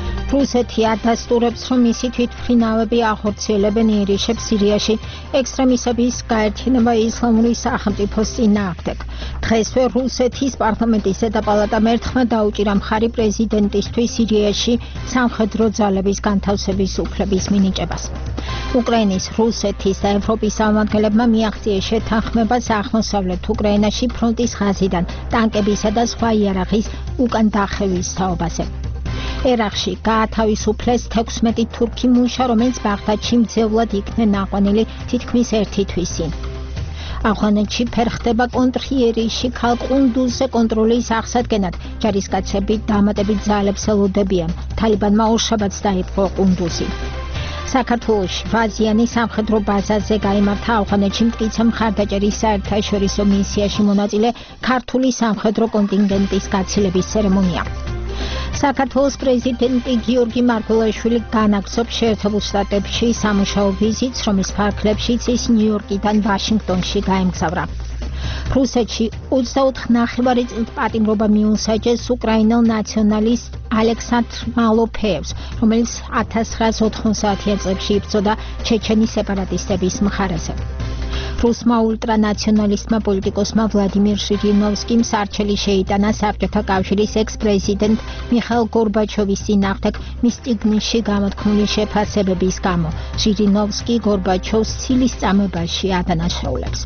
რუსეთი ადასტურებს, რომ მისი თვითმფრინავები ახორციელებენ იერიშებს სირიაში ექსტრემისტების გაერთიანება ისლამური სახელმწიფოს წინააღმდეგ. დღესვე რუსეთის პარლამენტის ზედაპალატამ ერთხმა დაუჭირა მხარი პრეზიდენტისთვის სირიაში სამხედრო ძალების განთავსების უფლების მინიჭებას. უკრაინის, რუსეთის და ევროპის წარმომადგენლებმა მიაღწიეს შეთანხმებას აღმოსავლეთ უკრაინაში ფრონტის ხაზიდან ტანკებისა და სხვა იარაღის უკან დახევის თაობაზე. ერაყში გაათავისუფლეს 16 თურქი მუშა, რომელიც ბაღდადში მძევლად იქნენ აყვანილი თითქმის 1 თვის წინ. ავღანეთში ფერხდება კონტრიერიში ქალ ყუნდუზზე კონტროლის აღსადგენად. ჯარისკაცები დამატებით ძალებს ელოდებიან. თალიბანმა ორშაბათს დაიპყრო ყუნდუზი. საქართველოში ვაზიანი სამხედრო ბაზაზე გაიმართა ავღანეთში მტკიცე მხარდაჭერის საერთაშორისო მისიაში მონაწილე ქართული სამხედრო კონტინგენტის გაცილების ცერემონია. საქართველოს პრეზიდენტი გიორგი მარგველაშვილი განაგრძობს შეერთებულ შტატებში სამუშაო ვიზიტს, რომლის ფარგლებშიც ის ნიუ-იორკიდან ვაშინგტონში გაემგზავრა. რუსეთში 24 ნახევარი წლის პატიმრობა მიუსაჯეს უკრაინელ ნაციონალისტ ალექსანდრ მალოფეევს, რომელიც 1990 წლებში იბრძოდა ჩეჩენის სეპარატისტების მხარეზე. რუსმა ულტრანაციონალისტმა პოლიტიკოსმა ვლადიმირ ჟირინოვსკიმ სარჩელი შეიტანა საბჭოთა კავშირის ექს-პრეზიდენტ მიხაილ გორბაჩოვის წინააღმდეგ მის წიგნში გამოთქმული შეფასებების გამო. ჟირინოვსკი გორბაჩოვს ცილის წამებაში ადანაშაულებს.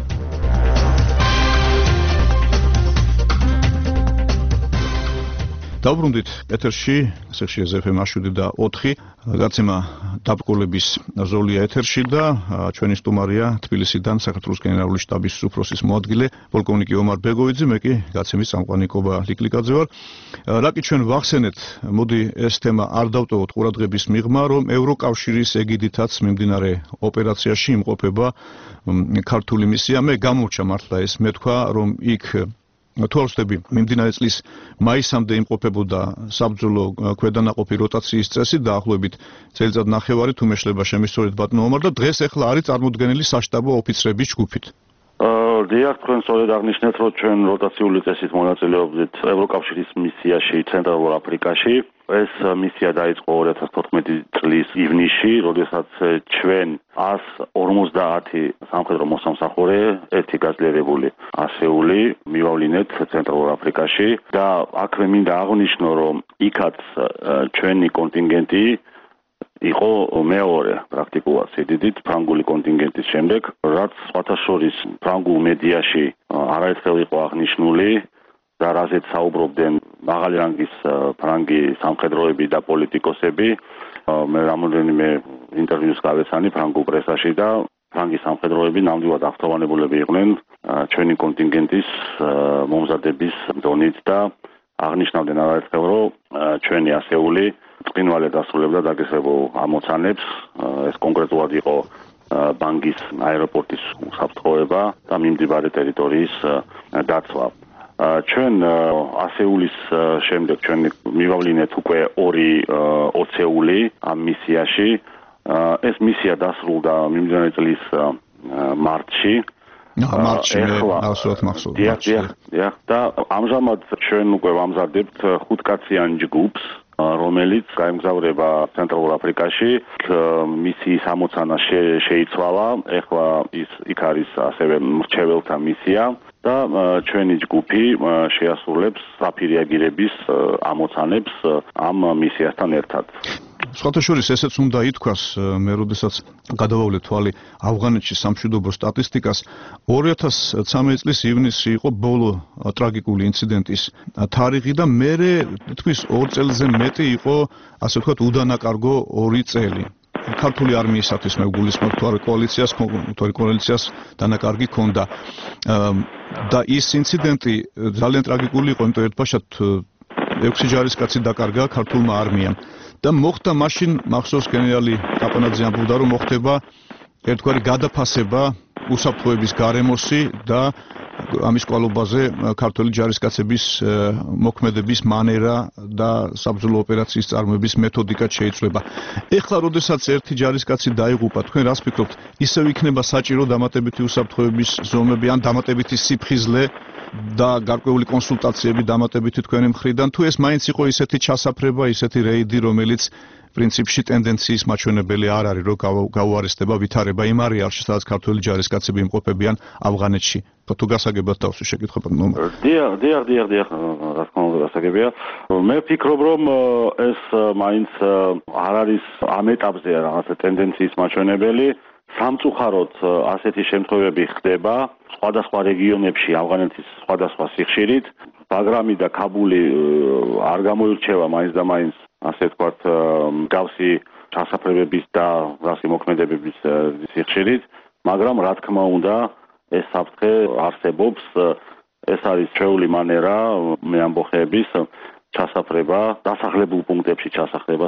დავბრუნდით ეთერში, სექცია FM-7 და 4. გაცემა დაბრკოლების ზოლია ეთერში და ჩვენი სტუმარია თბილისიდან საქართველოს გენერალური შტაბის უფროსის მოადგილე პოლკოვნიკი ომარ ბეგოვიძე, მე კი გაცემის წამყვანი კობა ლიკლიკაძე ვარ. რა კი ჩვენ ვახსენეთ, მოდი ეს თემა არ დავტოვოთ ყურადღების მიღმა, რომ ევროკავშირის ეგიდითაც მიმდინარე ოპერაციაში იმყოფება ქართული მისია. მე გამორჩა მართლა ეს მეთქვა, რომ იქ თვალსწრები მიმდინარე წლის მაისამდე იმყოფებოდა საბრძოლო ქვედანაყოფი როტაციის წესი დაახლოებით წელიწად ნახევარი თუ მეშლება შემისწორეთ ბატონო ომარ და დღეს ახლა არის წარმოდგენილი საშტაბო ოფიცრების ჯგუფით. დიახ, თქვენ სწორედ აღნიშნეთ, რომ ჩვენ როტაციული წესით მონაწილეობდით ევროკავშირის მისიაში ცენტრალურ აფრიკაში. ეს მისია დაიწყო 2014 წლის ივნისში, როდესაც ჩვენ 150 სამხედრო მოსამსახურე, ერთი გაძლიერებული ასეული მივავლინეთ ცენტრალურ აფრიკაში და აქვე მინდა აღვნიშნო, რომ იქაც ჩვენი კონტინგენტი იყო მეორე პრაქტიკულად სიდიდით ფრანგული კონტინგენტის შემდეგ, რაც სხვათა შორის ფრანგულ მედიაში არაერთხელ იყო აღნიშნული და რაზეც საუბრობდნენ მაღალი რანგის ფრანგი სამხედროები და პოლიტიკოსები. მე რამოდენიმე ინტერვიუს გავეცანი ფრანგულ პრესაში და ფრანგი სამხედროები ნამდვილად აღთოვანებულები იყვნენ ჩვენი კონტინგენტის მომზადების დონით და აღნიშნავდნენ არაერთხელ, რომ ჩვენი ასეული წინვალე დასრულებდა დაგესებულ ამოცანებს. ეს კონკრეტულად იყო ბანგის აეროპორტის უსაფრთხოება და მიმდებარე ტერიტორიის დაცვა. ჩვენ ასეულის შემდეგ ჩვენ მივავლინეთ უკვე 2 20-ეული ამ მისიაში. ეს მისია დასრულდა მიმდინარე წლის მარტში. დიახ, და ამჟამად ჩვენ უკვე ვამზადებთ 5-კაციან ჯგუფს, რომელიც გაემგზავრება ცენტრალურ აფრიკაში. მისიის ამოცანა შეიცვალა, ეხლა იქ არის ასევე მრჩეველთა მისია და ჩვენი ჯგუფი შეასრულებს საფირიაგირების ამოცანებს ამ მისიასთან ერთად. სხვათა შორის ესეც უნდა ითქვას, მე როდესაც გადავავლე თვალი ავღანეთში სამშვიდობო სტატისტიკას, 2013 წლის ივნისში იყო ბოლო ტრაგიკული ინციდენტის თარიღი და მერე თითქმის 2 წელზე მეტი იყო, ასე ვთქვათ, უდანაკარგო 2 წელი. ქართული არმიისათვის მე გულისხმობ კოალიციას დანაკარგი ჰქონდა და ის ინციდენტი ძალიან ტრაგიკული იყო, იმიტომ ერთბაშად 6 ჯარისკაცი დაკარგა ქართულმა არმიამ და მოხდა მაშინ მახსოვს გენერალი კაპანაძე ამბობდა, რომ მოხდება ერთგვარი გადაფასება უსაფრთხოების გარემოსი და ამის კვალობაზე ქართული ჯარისკაცების მოქმედების მანერა და საბრძოლო ოპერაციის წარმოების მეთოდიკა შეიცვლება. ეხლა როდესაც ერთი ჯარისკაცი დაიღუპა, თქვენ რას ფიქრობთ, ისევ იქნება საჭირო დამატებითი უსაფრთხოების ზომები ან დამატებითი სიფხიზლე და გარკვეული კონსულტაციები დამატებითი თქვენი მხრიდან, თუ ეს მაინც იყო ისეთი ჩასაფრება, ისეთი რეიდი, რომელიც პრინციპში ტენდენციის მაჩვენებელი არ არის, რომ გაუარესდება ვითარება იმ არეალში, სადაც ქართველი ჯარისკაცები იმყოფებიან ავღანეთში. თუ გასაგებად დავსვი შეკითხება ნომერ. დიახ, რა თქმა უნდა გასაგებია. მე ვფიქრობ, რომ ეს მაინც არ არის ამ ეტაპზე რაღაცა ტენდენციის მაჩვენებელი. სამწუხაროდ ასეთი შემთხვევები ხდება სხვადასხვა რეგიონებში ავღანეთის სხვადასხვა სიხშირით. ბაგრამი და ქაბული არ გამოირჩევა მაინც და მაინც ასე ვთქვათ მსგავსი ჩასაფრებების და მსგავსი მოქმედებების სიხშირით, მაგრამ რა თქმა უნდა ეს საფრთხე არსებობს, ეს არის ჩვეული მანერა მე ამბოხების ჩასაფრება, დასახლებულ პუნქტებში ჩასახდება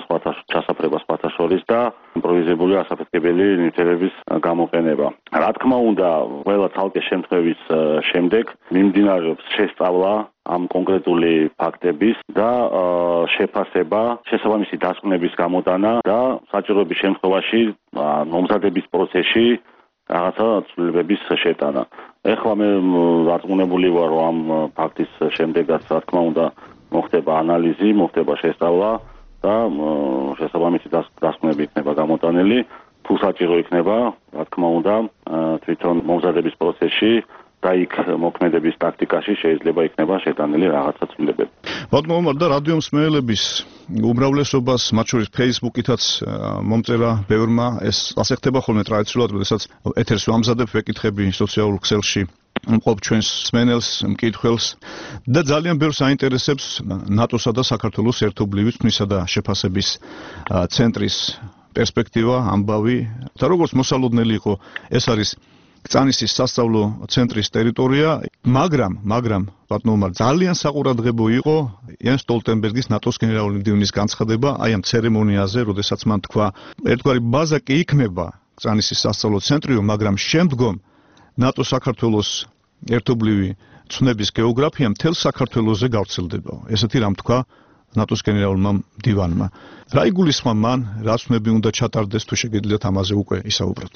სხვათა შორის და იმპროვიზებული ასაფეთქებელი ნივთიერების გამოყენება. რა თქმა უნდა, ყველა ცალკე შემთხვევის შემდეგ მიმდინარეობს შესწავლა ამ კონკრეტული ფაქტების და შეფასება, შესაბამისი დასკვნების გამოტანა და საჭიროების შემთხვევაში მომზადების პროცესში რაღაცა ცვლილებების შეტანა. ეხლა მე დარწმუნებული ვარ, რომ ამ ფაქტის შემდეგაც რა თქმა უნდა მოხდება ანალიზი, მოხდება შესწავლა და შესაბამისი დასკვნები იქნება გამოტანილი. თუ საჭირო იქნება, რა თქმა უნდა, თვითონ მომზადების პროცესში და იქ მოქმედების ტაქტიკაში შეიძლება იქნება შეტანილი რაღაცა ცვლილებები. ბატონო ომარ და რადიო მსმენელების უმრავლესობას, მათ შორის Facebook-ითაც მომწერა ბევრმა, ეს ასე ხდება ხოლმე ტრადიციულად, როდესაც ეთერს ვამზადებ, ვეკითხები სოციალურ ქსელში მყოფ ჩვენს მსმენელს, მკითხველს და ძალიან ბევრს აინტერესებს ნატოსა და საქართველოს ერთობლივი თქმისა და შეფასების ცენტრის პერსპექტივა, ამბავი და როგორც მოსალოდნელი იყო, ეს არის კწანისის სასწავლო ცენტრის ტერიტორია, მაგრამ ბატონო ომარ ძალიან საყურადღებო იყო იენ სტოლტენბერგის ნატოს გენერალური მდივნის განცხადება აი ამ ცერემონიაზე, როდესაც მან თქვა, ერთგვარი ბაზა კი იქმნება კწანისის სასწავლო ცენტრიო, მაგრამ შემდგომ ნატო საქართველოს ერთობლივი ცნების გეოგრაფია მთელ საქართველოზე გავრცელდება. ესეთი რამ თქვა ნატოს გენერალურმა მდივანმა. რა იგულისხმება მან, რა ცნები უნდა ჩატარდეს, თუ შეგიძლიათ ამაზე უკვე ისაუბროთ.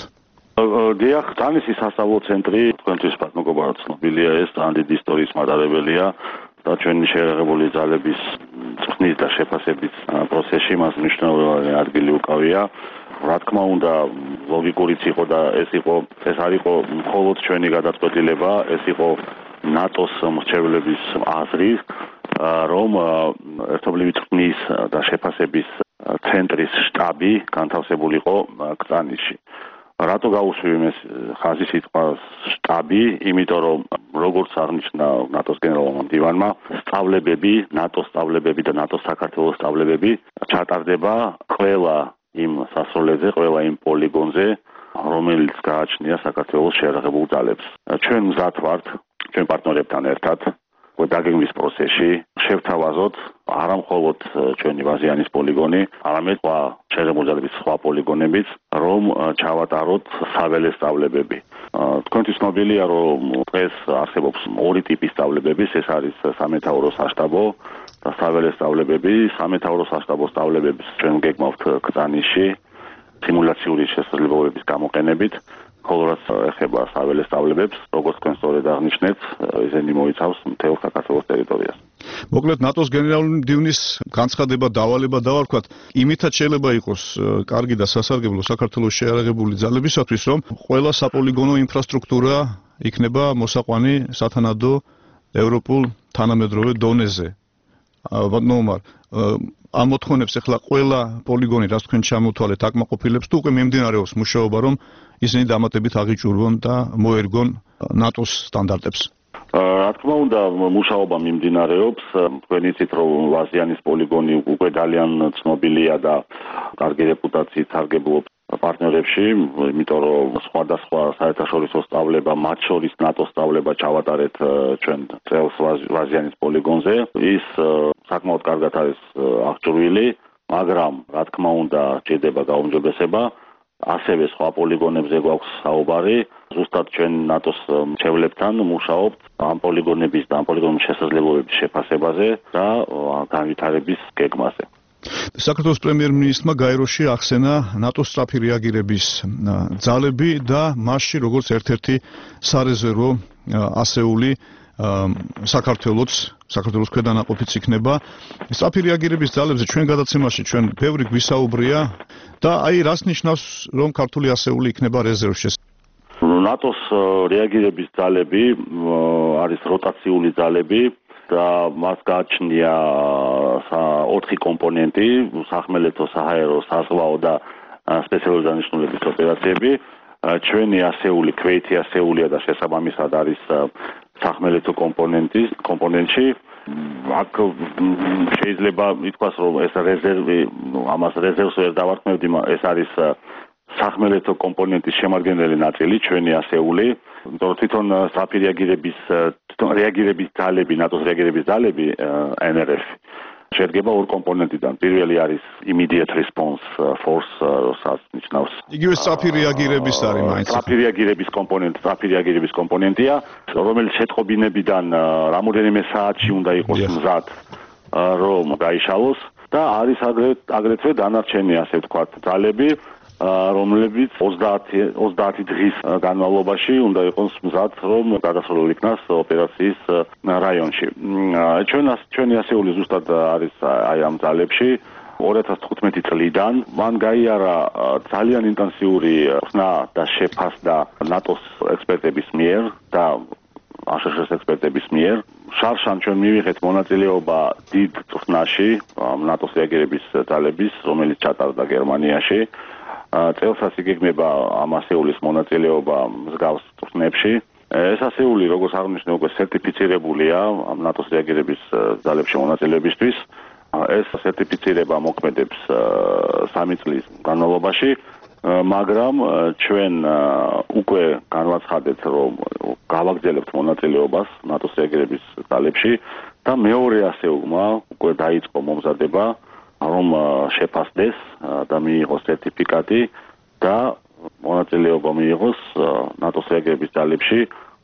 დიახ, კწანისის სასწავლო ცენტრი თქვენთვის ბატონო გობარო ცნობილია, ეს ძალიან დიდი ისტორიის მატარებელია და ჩვენი შეერაღებული ძალების წვრთნის და შეფასების პროცესში მას მნიშვნელოვანი ადგილი უკავია. რა თქმა უნდა, ლოგიკურიც იყო და ეს არ იყო მხოლოდ ჩვენი გადაწყვეტილება, ეს იყო ნატოს მრჩევლების აზრი, რომ ერთობლივი წვრთნის და შეფასების ცენტრის შტაბი განთავსებულიყო კწანისში. რატო გაუსვი ეს ხაზი სიტყვა შტაბი? იმიტომ რომ როგორც აღნიშნა ნატოს გენერალურმა მდივანმა, სწავლებები, ნატოს სწავლებები და ნატოს საქართველოს სწავლებები ჩატარდება ყველა იმ სასროლეზე, ყველა იმ პოლიგონზე, რომელიც გააჩნია საქართველოს შეერაღებულ ძალებს. ჩვენ მზად ვართ, ჩვენ პარტნიორებთან ერთად დაგეგმვის პროცესში შევთავაზოთ არა მხოლოდ ჩვენი ვაზიანის პოლიგონი, არამედ სხვა შეერაღებული ძალების სხვა პოლიგონებიც, რომ ჩავატაროთ საველე სწავლებები. თქვენთვის ცნობილია, რომ დღეს არსებობს ორი ტიპის სწავლებების, ეს არის სამეთაურო საშტაბო და საველე სწავლებები. სამეთაურო საშტაბო სწავლებებს ჩვენ გეგმავთ კწანისში სიმულაციური შესაძლებლობების გამოყენებით. ხოლო რაც ეხება საველე სწავლებებს, როგორც თქვენ სწორედ აღნიშნეთ, ისინი მოიცავს მთელ საქართველოს ტერიტორიას. მოკლედ ნატოს გენერალური მდივნის განცხადება დავალება დავარქვათ, იმითაც შეიძლება იყოს კარგი და სასარგებლო საქართველოს შეერაღებული ძალებისათვის, რომ ყველა საპოლიგონო ინფრასტრუქტურა იქნება მოსაყვანი სათანადო ევროპულ თანამედროვე დონეზე. ბატონო ომარ, ამ მოთხოვნებს ახლა ყველა პოლიგონი, რაც თქვენ ჩამოთვალეთ, აკმაყოფილებს თუ უკვე მიმდინარეობს მუშაობა, რომ ისინი დამატებით აღიჭურვონ და მოერგონ ნატოს სტანდარტებს? რა თქმა უნდა, მუშაობა მიმდინარეობს. თქვენ იცით, რომ ვაზიანის პოლიგონი უკვე ძალიან ცნობილია და კარგი რეპუტაციით სარგებლობს პარტნიორებში, იმიტომ რომ სხვადასხვა საერთაშორისო სწავლება, მათ შორის ნატოს სწავლება ჩავატარეთ ჩვენ წელს ვაზიანის პოლიგონზე. ის საკმაოდ კარგად არის აღჭურვილი, მაგრამ რა თქმა უნდა, ჭირდება გაუმჯობესება. ასევე სხვა პოლიგონებზე გვაქვს საუბარი. ზუსტად ჩვენ ნატოს მრჩევლებთან მუშაობთ ამ პოლიგონების და ამ პოლიგონების შესაძლებლობების შეფასებაზე და განვითარების გეგმაზე. საქართველოს პრემიერ-მინისტრმა გაეროში ახსენა ნატოს სწრაფი რეაგირების ძალები და მასში როგორც ერთ-ერთი სარეზერვო ასეული საქართველოს ქვედანაყოფიც იქნება. სწრაფი რეაგირების ძალებზე ჩვენ გადაცემაში ჩვენ ბევრი გვისაუბრია და აი რას ნიშნავს რომ ქართული ასეული იქნება რეზერვში? ნატოს რეაგირების ძალები არის როტაციული ძალები და მას გააჩნია 4 კომპონენტი: სახმელეთო, საჰაერო, საზღვაო და სპეციალური დანიშნულების ოპერაციები. ჩვენი ასეული, ქვეითი ასეულია და შესაბამისად არის სახმელეთო კომპონენტში. აქ შეიძლება ითქვას, რომ ეს რეზერვი, ამას რეზერვს ვერ დავარქმევდი, ეს არის სახმელეთო კომპონენტის შემადგენელი ნაწილი, ჩვენი ასეული. თვითონ სწრაფი რეაგირების ძალები, ნატოს რეაგირების ძალები, NRF შედგება 2 კომპონენტიდან. პირველი არის immediate response force, რასაც ნიშნავს. იგივე სწრაფი რეაგირების არის მაინც. სწრაფი რეაგირების კომპონენტია, რომელიც შეტყობინებიდან რამოდენიმე საათში უნდა იყოს მზად, რომ გაიშალოს და არის აგრეთვე დანარჩენი, ასე ვთქვათ, ძალები, რომლებიც 30 დღის განმავლობაში უნდა იყოს მზად, რომ გადასროლილი იქნას ოპერაციის რაიონში. ჩვენი ასეული ზუსტად არის აი ამ ძალებში 2015 წლიდან. მან გაიარა ძალიან ინტენსიური ხსნა და შეფასდა ნატოს ექსპერტების მიერ და აშშ-ის ექსპერტების მიერ. შარშან ჩვენ მივიღეთ მონაწილეობა დიდ ხსნაში ნატოს რეაგირების ძალების, რომელიც ჩატარდა გერმანიაში. წელსაც იგეგმება ამ ასეულის მონაწილეობა მსგავს ხსნებში. ეს ასეული, როგორც აღნიშნე, უკვე სერტიფიცირებულია ამ ნატოს რეაგირების ძალებში მონაწილეობისთვის. ეს სერტიფიცირება მოქმედებს 3 წლის განმავლობაში, მაგრამ ჩვენ უკვე განვაცხადეთ, რომ გავაგრძელებთ მონაწილეობას ნატოს რეაგირების ძალებში და მეორე ასეულმა უკვე დაიწყო მომზადება, რომ შეფასდეს და მიიღოს სერტიფიკატი და მონაწილეობა მიიღოს ნატოს რეაგირების ძალებში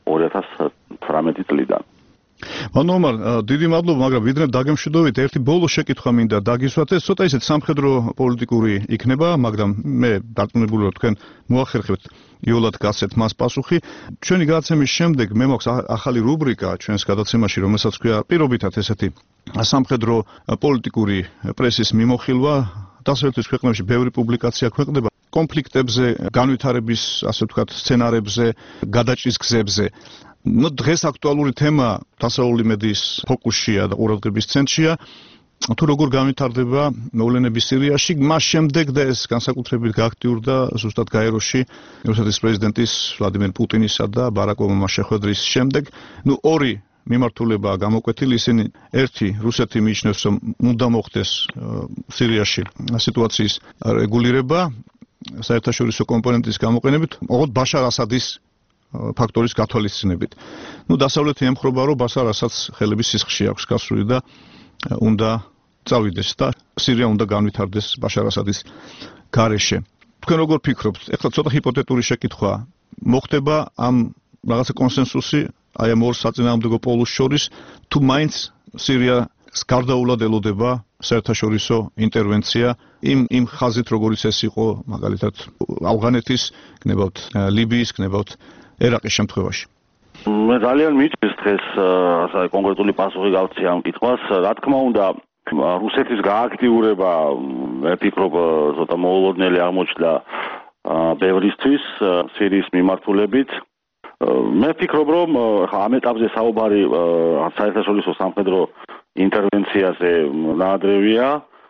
2018 წლიდან. მანომარ, დიდი მადლობა, მაგრამ ვიდრე დაგემშვიდობებით, ერთი ბოლო შეკითხვა მინდა დაგისვათ. ეს ცოტა ისეთ სამხედრო პოლიტიკური იქნება, მაგრამ მე დარწმუნებული ვარ, თქვენ მოახერხებთ იოლად გასცეთ მას პასუხი. ჩვენი გადაცემის შემდეგ მე მაქვს ახალი რუბრიკა ჩვენს გადაცემაში, რომელსაც ქვია პირობითად ესეთი სამხედრო პოლიტიკური პრესის მიმოხილვა. დასავლეთის ქვეყნებში ბევრი პუბლიკაცია ქვეყნდება კონფლიქტებზე, განვითარების, ასე ვთქვათ, სცენარებზე, გადაჭრის გზებზე. დღეს აქტუალური თემა დასავლური მედიის ფოკუსშია და ყურადღების ცენტრშია. თუ როგორ განვითარდება მოვლენები სირიაში, მას შემდეგ და ეს განსაკუთრებით გააქტიურდა ზუსტად გაეროში რუსეთის პრეზიდენტის ვლადიმერ პუტინისა და ბარაკ ობამას შეხვედრის შემდეგ. ორი მიმართულებაა გამოკვეთილი, ისინი ერთი რუსეთი მიიჩნევს, რომ უნდა მოხდეს სირიაში სიტუაციის რეგულირება საერთაშორისო კომპონენტის გამოყენებით, ოღონდ ბაშარ ასადის ფაქტორის გათვალისწინებით. დასავლეთი ემხრობა, რომ ბაშარ ასადს ხელების სისხლში აქვს გასული და უნდა წავიდეს და სირია უნდა განვითარდეს ბაშარ ასადის გარეშე. თქვენ როგორ ფიქრობთ? ეხლა ცოტა ჰიპოთეტური შეკითხვა. მოხდება ამ რაღაცა კონსენსუსი აი ამ ორ საწინააღმდეგო პოლუს შორის, თუ მაინც სირიას გარდაულად ელოდება საერთაშორისო ინტერვენცია იმ ხაზით, როგორიც ეს იყო მაგალითად ავღანეთის, გნებავთ ლიბიის, გნებავთ ერაყის შემთხვევაში. მე ძალიან მიჭირს დღეს ასე კონკრეტული პასუხი გავცი ამ კითხვას. რა თქმა უნდა, რუსეთის გააქტიურება, მე ვფიქრობ, ცოტა მოულოდნელი აღმოჩნდა ბევრისთვის სირიის მიმართულებით. მე ვფიქრობ, რომ ამ ეტაპზე საუბარი საერთაშორისო სამხედრო ინტერვენციაზე ნაადრევია.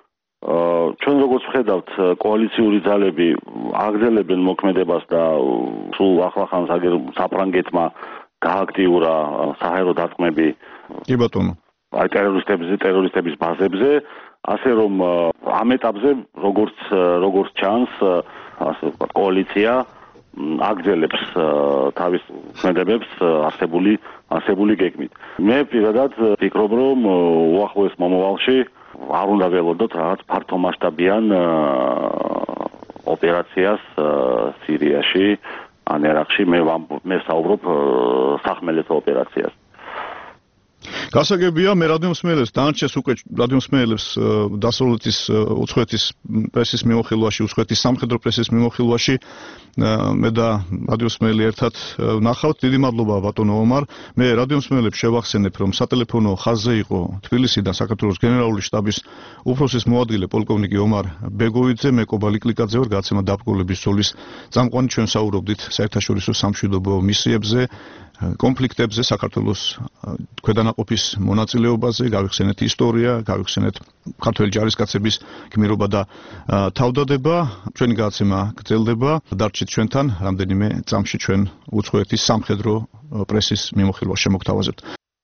ჩვენ როგორც ვხედავთ, კოალიციური ძალები აგრძელებენ მოქმედებას და სულ ახლახანს საფრანგეთმა გააქტიურა საჰაერო დარტყმები. კი ბატონო. აი ტერორისტების ბაზებზე, ასე რომ ამ ეტაპზე როგორც ჩანს, ასე ვთქვათ, კოალიცია აგრძელებს თავის მოქმედებებს არსებული გეგმით. მე პირადად ვფიქრობ, რომ უახლოეს მომავალში არ უნდა ველოდოთ რაღაც ფართომასშტაბიან ოპერაციას სირიაში ან ერაყში. მე საუბრობ სახმელეთო ოპერაციას. გასაგებია მე რადიომსმენელებს დანარჩეს უკვე რადიომსმენელებს დასავლეთის უცხოეთის პრესის მიმოხილვაში, უცხოეთის სამხედრო პრესის მიმოხილვაში მე და რადიოსმენელი ერთად ნახავთ. დიდი მადლობა ბატონო ომარ. მე რადიომსმენელებს შევახსენებ, რომ სატელეფონო ხაზზე იყო თბილისიდან საქართველოს გენერალური შტაბის უფროსის მოადგილე პოლკოვნიკი ომარ ბეგოვიძე, მე კობალი კლიკაძე ვარ, გაცემა დაბრკოლების ზოლის წამყვანი. ჩვენ საუბრობდით საერთაშორისო სამშვიდობო მისიებზე, კონფლიქტებზე, საქართველოს ქვედანაყოფის მონაწილეობაზე, გავიხსენეთ ისტორია, გავიხსენეთ ქართველი ჯარისკაცების გმირობა და თავდადება. ჩვენი გადაცემა გრძელდება. დარჩით ჩვენთან, რამდენიმე წამში ჩვენ უცხოეთის სამხედრო პრესის მიმოხილვას შემოგთავაზებთ.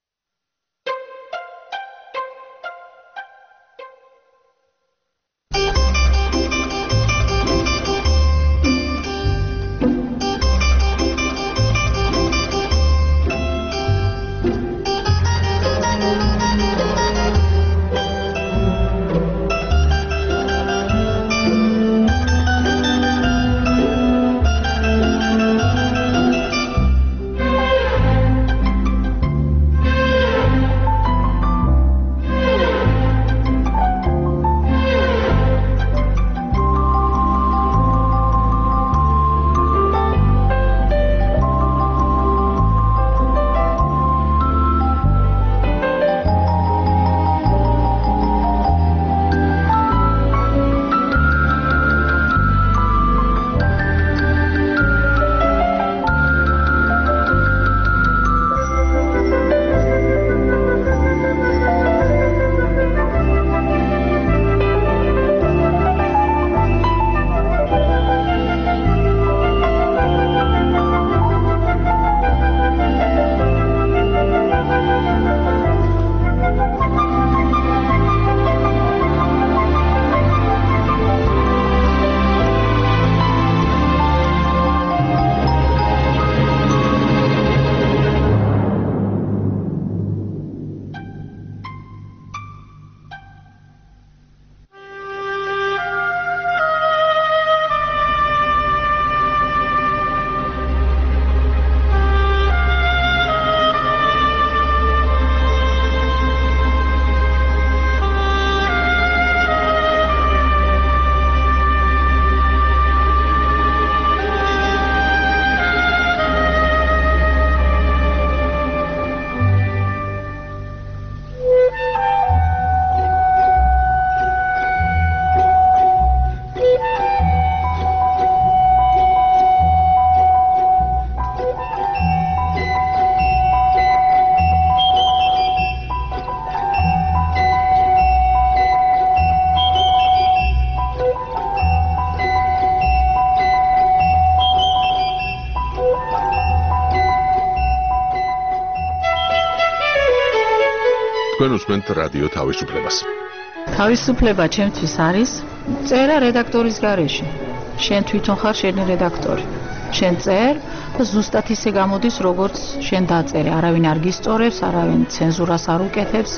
თქვენ უსმენთ რადიო თავისუფლებას. თავისუფლება ჩემთვის არის წერა რედაქტორის გარეშე. შენ თვითონ ხარ შენი რედაქტორი. შენ წერ და ზუსტად ისე გამოდის, როგორც შენ დაწერე. არავინ არ გისწორებს, არავინ ცენზურას არ უკეთებს.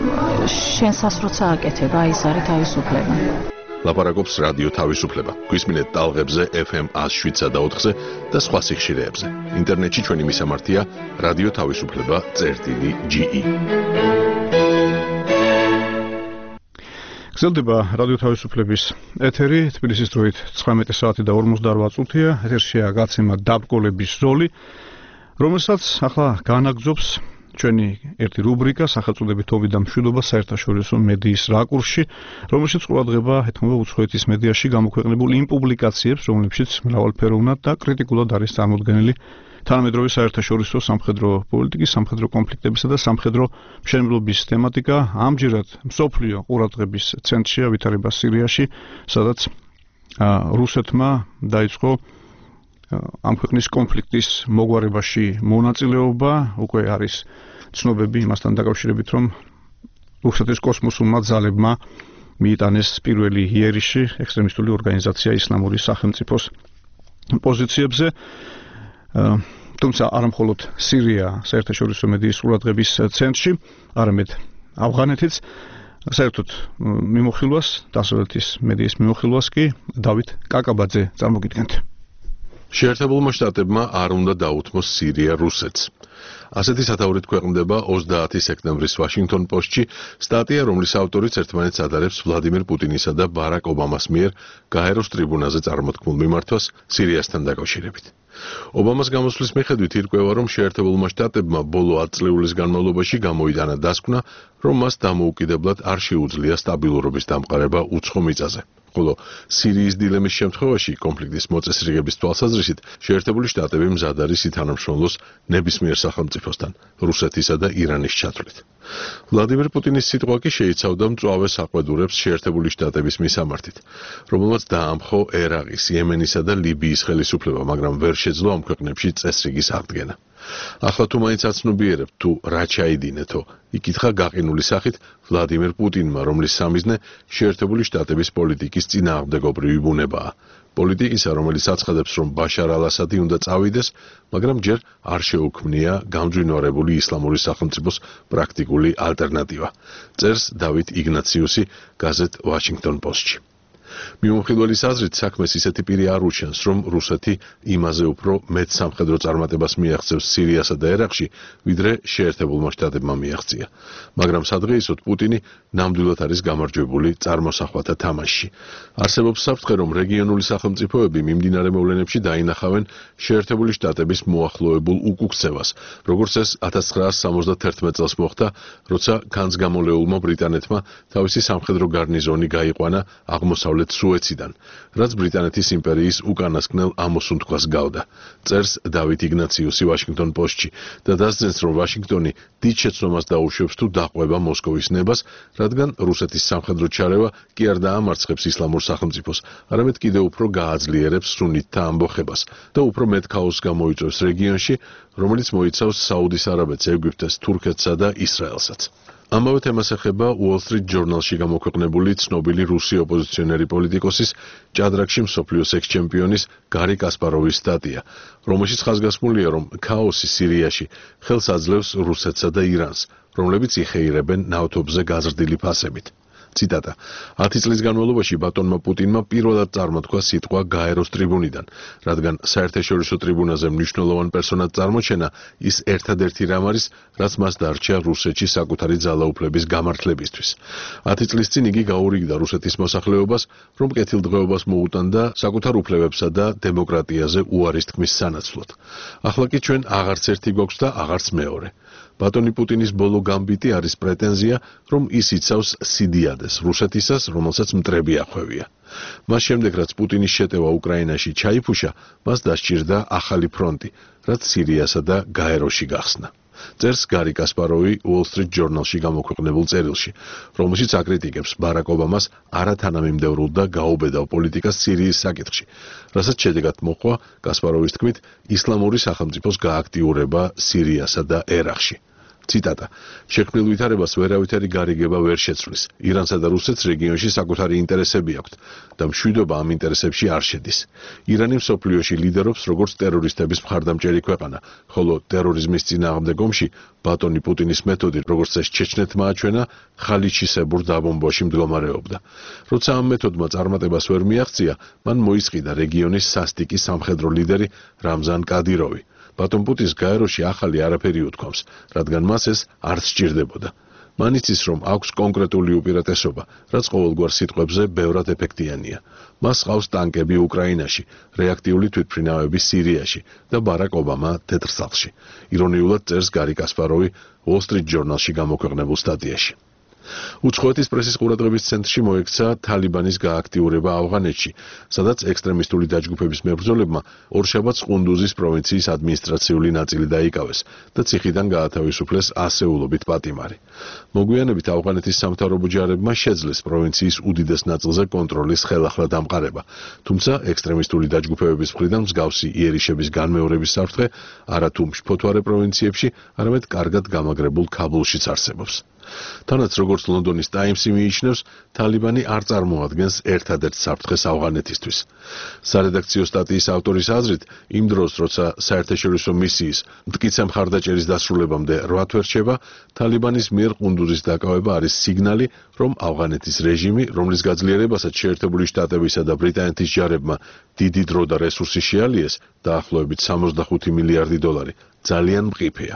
შენსას როცა აკეთებ, აი ეს არის თავისუფლება. ლაპარაკობს რადიო თავისუფლება. გვისმინეთ ტალღებზე FM 107.4-ზე და სხვა სიხშირეებზე. ინტერნეტში ჩვენი მისამართია რადიო თავისუფლება.ge. გრძელდება რადიო თავისუფლების ეთერი, თბილისის დროით 19 საათი და 48 წუთია. ეთერშია გაცემა დაბრკოლების ზოლი, რომელსაც ახლა განაგრძობს ჩვენი ერთი რუბრიკა სახელწოდებით ომი და მშვიდობა საერთაშორისო მედიის რაკურსში, რომელშიც ყურადღება ეთმობა უცხოეთის მედიაში გამოქვეყნებულ იმ პუბლიკაციებს, რომლებშიც მრავალფეროვნად და კრიტიკულად არის წარმოდგენილი თანამედროვე საერთაშორისო სამხედრო პოლიტიკის, სამხედრო კონფლიქტებისა და სამხედრო მშენებლობის თემატიკა. ამჯერად მსოფლიო ყურადღების ცენტრშია ვითარება სირიაში, სადაც რუსეთმა დაიწყო ამ ქვეყნის კონფლიქტის მოგვარებაში მონაწილეობა. უკვე არის ცნობები იმასთან დაკავშირებით, რომ რუსეთის კოსმოსურმა ძალებმა მიიტანეს პირველი იერიში ექსტრემისტული ორგანიზაცია ისლამური სახელმწიფოს პოზიციებზე. თუმცა არა მხოლოდ სირია საერთაშორისო მედიის ყურადღების ცენტრში, არამედ ავღანეთიც. საერთოდ მიმოხილვას, დასავლეთის მედიის მიმოხილვას კი დავით კაკაბაძე წარმოგიდგენთ. შეერთებულმა შტატებმა არ უნდა დაუთმოს სირია რუსეთს. ასეთი სათაურით ქვეყნდება 30 სექტემბრის Washington Post-ში სტატია, რომლის ავტორიც ერთმანეთს ადარებს ვლადიმერ პუტინისა და ბარაკ ობამას მიერ გაეროს ტრიბუნაზე წარმოთქმულ მიმართვას სირიასთან დაკავშირებით. ობამას გამოსვლის მიხედვით ირკვევა, რომ შეერთებულმა შტატებმა ბოლო 10 წლების განმავლობაში გამოიტანა დასკვნა, რომ მას დამოუკიდებლად არ შეუძლია სტაბილურობის დამყარება უცხო მიწაზე. ხოლო სირიის დილემის შემთხვევაში კონფლიქტის მოწესრიგების თვალსაზრისით შეერთებული შტატები მზად არის ითანამშრომლოს ნებისმიერ სახელმწიფოსთან, რუსეთისა და ირანის ჩათვლით. ვლადიმერ პუტინის სიტყვა კი შეიცავდა მწვავე საყვედურებს შეერთებული შტატების მისამართით, რომელმაც დაამხო ერაყის, იემენისა და ლიბიის ხელისუფლება, მაგრამ ვერ შეძლო ამ ქვეყნებში წესრიგის აღდგენა. ახლა თუ მაინც აცნობიერებთ თუ რა ჩაიდინეთო, იკითხა გაყინული სახით ვლადიმერ პუტინმა, რომლის სამიზნე შეერთებული შტატების პოლიტიკის წინააღმდეგობრივი ბუნებაა. პოლიტიკისა, რომელიც აცხადებს, რომ ბაშარ ალ-ასადი უნდა წავიდეს, მაგრამ ჯერ არ შეუქმნია გამძვინვარებული ისლამური სახელმწიფოს პრაქტიკული ალტერნატივა. წერს დავით იგნაციუსი გაზეთ Washington Post-ში. მიმოხილველის აზრით საქმეს ისეთი პირი არ უჩენს, რომ რუსეთი იმაზე უფრო მეტ სამხედრო წარმატებას მიაღწევს სირიასა და ერაყში, ვიდრე შეერთებულმა შტატებმა მიაღწია. მაგრამ სადღეისოდ პუტინი ნამდვილად არის გამარჯვებული წარმოსახვათა თამაშში. არსებობს საფრთხე, რომ რეგიონული სახელმწიფოები მიმდინარე მოვლენებში დაინახავენ შეერთებული შტატების მოახლოებულ უკუქცევას, როგორც ეს 1971 წელს მოხდა, როცა განსგამოლეულმა ბრიტანეთმა თავისი სამხედრო გარნიზონი გაიყვანა აღმოსავლეთ სუეციდან, რაც ბრიტანეთის იმპერიის უკანასკნელ ამოსუნთქვას გავდა. წერს დავით იგნაციუსი Washington Post-ში და დასძენს, რომ ვაშინგტონი დიდ შეცდომას დაუშვებს თუ დაყვება მოსკოვის ნებას, რადგან რუსეთის სამხედრო ჩარევა კი არ დაამარცხებს ისლამურ სახელმწიფოს, არამედ კიდევ უფრო გააძლიერებს სუნიტთა ამბოხებას და უფრო მეტ ქაოსს გამოიწვევს რეგიონში, რომელიც მოიცავს საუდის არაბეთს, ეგვიპტეს, თურქეთსა და ისრაელსაც. ამავე თემას ეხება Wall Street Journal-ში გამოქვეყნებული ცნობილი რუსი ოპოზიციონერი პოლიტიკოსის ჭადრაკში მსოფლიოს ექს-ჩემპიონის გარი კასპაროვის სტატია, რომელშიც ხაზგასმულია, რომ ქაოსი სირიაში ხელს აძლევს რუსეთსა და ირანს, რომლებიც იხეირებენ ნავთობზე გაზრდილი ფასებით. ციტატა: 10 წლის განმავლობაში ბატონმა პუტინმა პირველად წარმოთქვა სიტყვა გაეროს ტრიბუნიდან, რადგან საერთაშორისო ტრიბუნაზე მნიშვნელოვან პერსონად წარმოჩენა ის ერთადერთი რამ არის, რაც მას დარჩა რუსეთში საკუთარი ძალაუფლების გამართლებისთვის. 10 წლის წინ იგი გაურიგდა რუსეთის მოსახლეობას, რომ კეთილდღეობას მოუტანდა საკუთარ უფლებებსა და დემოკრატიაზე უარის თქმის სანაცვლოდ. ახლა კი ჩვენ აღარც ერთი გვაქვს და აღარც მეორე. ბატონი პუტინის ბოლო გამბიტი არის პრეტენზია, რომ ის იცავს სიდიადეს რუსეთისას, რომელსაც მტრები ახვევია. მას შემდეგ, რაც პუტინის შეტევა უკრაინაში ჩაიფუშა, მას დასჭირდა ახალი ფრონტი, რაც სირიასა და გაეროში გახსნა. წერს გარი კასპაროვი Wall Street Journal-ში გამოქვეყნებულ წერილში, რომელშიც აკრიტიკებს ბარაკ ობამას არათანამიმდევრულ და გაუბედავ პოლიტიკას სირიის საკითხში, რასაც შედეგად მოჰყვა, კასპაროვის თქმით, ისლამური სახელმწიფოს გააქტიურება სირიასა და ერაყში. ციტატა: შექმნილ ვითარებას ვერავითარი გარიგება ვერ შეცვლის. ირანსა და რუსეთს რეგიონში საკუთარი ინტერესები აქვთ და მშვიდობა ამ ინტერესებში არ შედის. ირანი მსოფლიოში ლიდერობს როგორც ტერორისტების მხარდამჭერი ქვეყანა, ხოლო ტერორიზმის წინააღმდეგ ომში ბატონი პუტინის მეთოდი, როგორც ეს ჩეჩნეთმა აჩვენა, ხალიჩისებურ დაბომბვაში მდგომარეობდა. როცა ამ მეთოდმა წარმატებას ვერ მიაღწია, მან მოისყიდა რეგიონის სასტიკი სამხედრო ლიდერი რამზან კადიროვი. ბატონ პუტინს გაეროში ახალი არაფერი უთქვამს, რადგან მას ეს არ სჭირდებოდა. მან იცის, რომ აქვს კონკრეტული უპირატესობა, რაც ყოველგვარ სიტყვებზე ბევრად ეფექტიანია. მას ყავს ტანკები უკრაინაში, რეაქტიული თვითმფრინავები სირიაში და ბარაკ ობამა თეთრ სახლში. ირონიულად წერს გარი კასპაროვი Wall Street Journal-ში გამოქვეყნებულ სტატიაში. უცხოეთის პრესის ყურადღების ცენტრში მოექცა თალიბანის გააქტიურება ავღანეთში, სადაც ექსტრემისტული დაჯგუფების მებრძოლებმა ორშაბათს ყუნდუზის პროვინციის ადმინისტრაციული ნაწილი დაიკავეს და ციხიდან გაათავისუფლეს ასეულობით პატიმარი. მოგვიანებით ავღანეთის სამთავრობო ჯარებმა შეძლეს პროვინციის უდიდეს ნაწილზე კონტროლის ხელახლა დამყარება, თუმცა ექსტრემისტული დაჯგუფებების მხრიდან მსგავსი იერიშების განმეორების საფრთხე არათუ მშფოთვარე პროვინციებში, არამედ კარგად გამაგრებულ ქაბულშიც არსებობს. თანაც როგორც ლონდონის ტაიმსი მიიჩნევს, თალიბანი არ წარმოადგენს ერთადერთ საფრთხეს ავღანეთისთვის. სარედაქციო სტატიის ავტორის აზრით, იმ დროს, როცა საერთაშორისო მისიის მტკიცე მხარდაჭერის დასრულებამდე 8 თვე რჩება, თალიბანის მიერ ყუნდუზის დაკავება არის სიგნალი, რომ ავღანეთის რეჟიმი, რომლის გაძლიერებასაც შეერთებული შტატებისა და ბრიტანეთის ჯარებმა დიდი დრო და რესურსი შეალიეს, დაახლოებით $65 მილიარდი, ძალიან მყიფეა.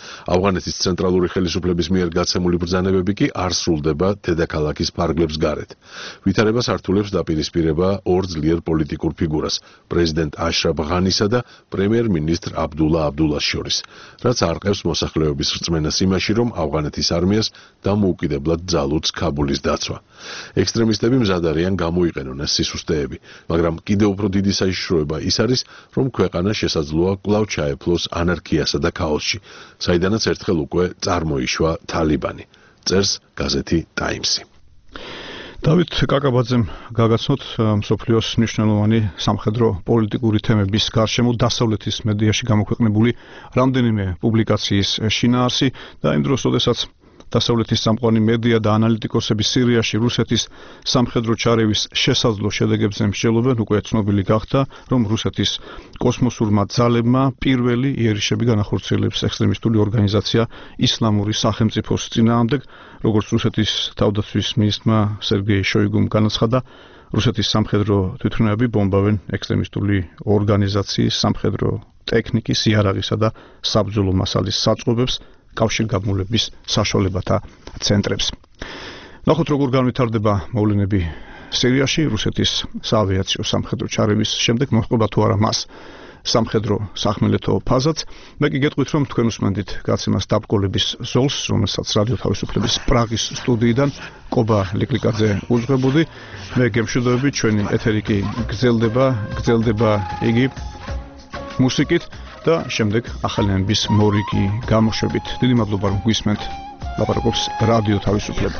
ავღანეთის ცენტრალური ხელისუფლების მიერ გაცემული ბრძანებები კი არ სრულდება დედაქალაქის ფარგლებს გარეთ. ვითარებას ართულებს დაპირისპირება ორ ძლიერ პოლიტიკურ ფიგურას, პრეზიდენტ აშრაფ ღანისა და პრემიერ-მინისტრ აბდულა აბდულას შორის, რაც არყევს მოსახლეობის რწმენას იმაში, რომ ავღანეთის არმიას დამოუკიდებლად ძალუძს ქაბულის დაცვა. ექსტრემისტები მზად არიან გამოიყენონ ეს სისუსტეები, მაგრამ კიდევ უფრო დიდი საიშროება ის არის, რომ ქვეყანა შესაძლოა კვლავ ჩაეფლოს ანარქიასა და ქაოსში, საიდანაც ერთხელ უკვე წარმოიშვა თალიბანი. წერს გაზეთი ტაიმსი. დავით კაკაბაძემ გაგაცნოთ მსოფლიოს მნიშვნელოვანი სამხედრო პოლიტიკური თემების გარშემო დასავლეთის მედიაში გამოქვეყნებული რამდენიმე პუბლიკაციის შინაარსი და იმ დროს, როდესაც დასავლეთის სამყარო მედია და ანალიტიკოსები სირიაში რუსეთის სამხედრო ჩარევის შესაძლო შედეგებზე მსჯელობენ, უკვე ცნობილი გახდა, რომ რუსეთის კოსმოსურმა ძალებმა პირველი იერიშები განახორციელებს ექსტრემისტული ორგანიზაცია ისლამური სახელმწიფოს წინააღმდეგ, როგორც რუსეთის თავდაცვის მინისტრმა სერგეი შოიგუმ განაცხადა, რუსეთის სამხედრო თვითმფრინავები ბომბავენ ექსტრემისტული ორგანიზაციის სამხედრო ტექნიკის, იარაღისა და საბრძოლო მასალის საწყობებს, კავშირგაბმულების საშუალებათა ცენტრებს. ნახოთ, როგორ განვითარდება მოვლენები სირიაში რუსეთის საავიაციო სამხედრო ჩარევის შემდეგ, მოჰყვება თუ არა მას სამხედრო სახმელეთო ფაზაც. მე კი გეტყვით, რომ თქვენ უსმენთ გაცემას დაბკოლების ზოლს, რომელსაც რადიო თავისუფლების პრაღის სტუდიიდან კობა ლიკლიკაძე უძღვებოდი. მე გემშვიდობები, ჩვენი ეთერი კი გრძელდება იგი მუსიკით და შემდეგ ახალიანების მორიგი გამოშვებით. დიდი მადლობა, რომ გვისმენთ. ლაპარაკობს რადიო თავისუფლება.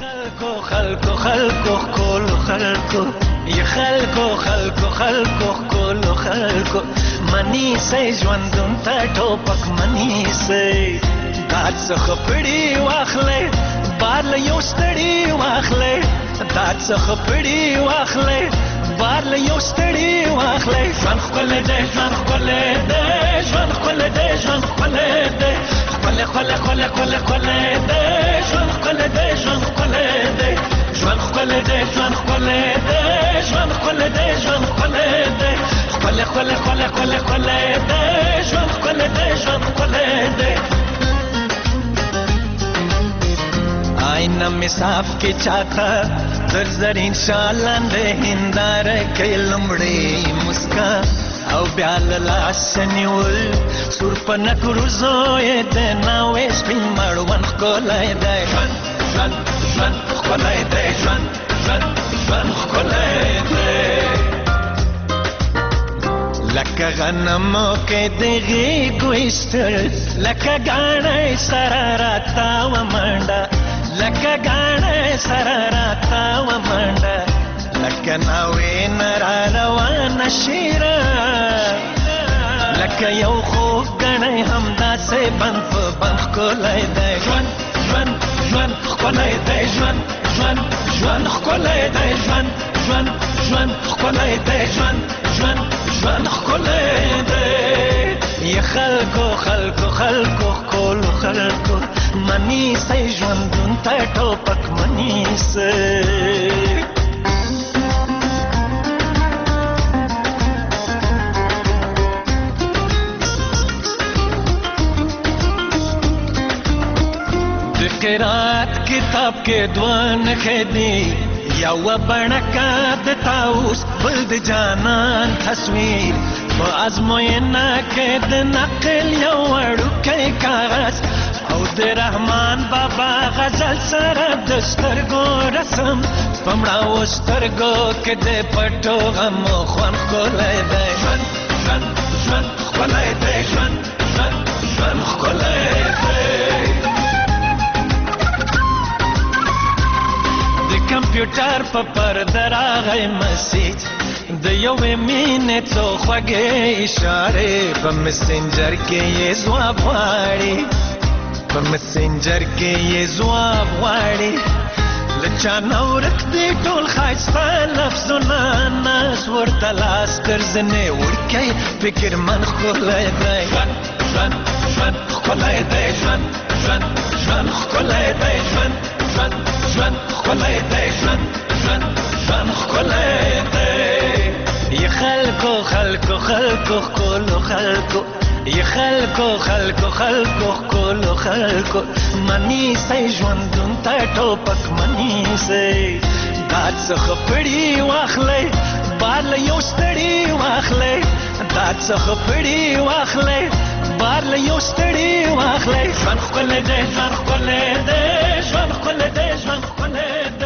بار یو ستړي واخلې ژوند خپل دې ژوند خپل دې ژوند خپل دې ژوند خپل دې خپل خپل خپل خپل خپل دې ژوند خپل دې ژوند خپل دې ژوند خپل دې ژوند خپل دې ژوند خپل دې ژوند خپل دې خپل خپل خپل خپل خپل دې ژوند خپل دې ژوند خپل دې آئینہ میں صاف کے چاہتا زرزرین شالاندے ہندار کے لمڑے مسکا او بیال لاسنیول سورپنک روزوئے دے ناویش بین مروان خکولای دے جوان جوان خکولای دے جوان جوان جوان خکولای دے لکه غنمو کې دغه ګوشتل لکه غاڼې سراراتا و منډه لکه غاڼې سراراتا و منډه لکه ناوې نرا روان شیرا لکه یو خو غاڼې همدا سه بند په بند کولای دی ژوند ژوند ژوند کولای دی ژوند ژوند ژوند کولای دی ژوند ژوند ژوند کولای دی ژوند ژوند ژوند کولای دی یا خلکو خلکو خلکو کولو خلکو منی سي ژوندون ته ټوپک منی سي د قرات کتاب کې دوان خدي یا و بڼکا د تاوس بل د جانان تصویر په ازموینه کې د نقل یو وړوکی کاغذ او د رحمان بابا غزل سره د سترګو رسم پمړاو سترګو کې د پټو غم خوان کولای دی ژوند ژوند ژوند کولای دی ژوند ژوند ژوند کولای دی د کمپیوټر په پرده راغی مسیج د یو مینې څو خوږې اشارې په مسنجر کې یې ځواب غواړي په مسنجر کې یې ځواب غواړي له چا نه ورک دي ټول ښایسته لفظونه ناز ورته لاس تر زنې ورکوي فکر من ښکلی دی ژوند ژوند ژوند ښکلی دی ژوند ژوند ژوند ښکلی دی ژوند ژوند ژوند ښکلی دی ژوند ژوند ژوند ښکلی دی یا خلکو خلکو خلکو ښکلو خلکو ی خلکو خلکو خلکو کولو خلکو منی سي ژوندون ته ټوپک منی سي دا څه خپړی واخلې بال یو ستړی واخلې دا څه خپړی واخلې بال یو ستړی واخلې ژوند خپل دې ژوند خپل دې ژوند خپل دې ژوند خپل دې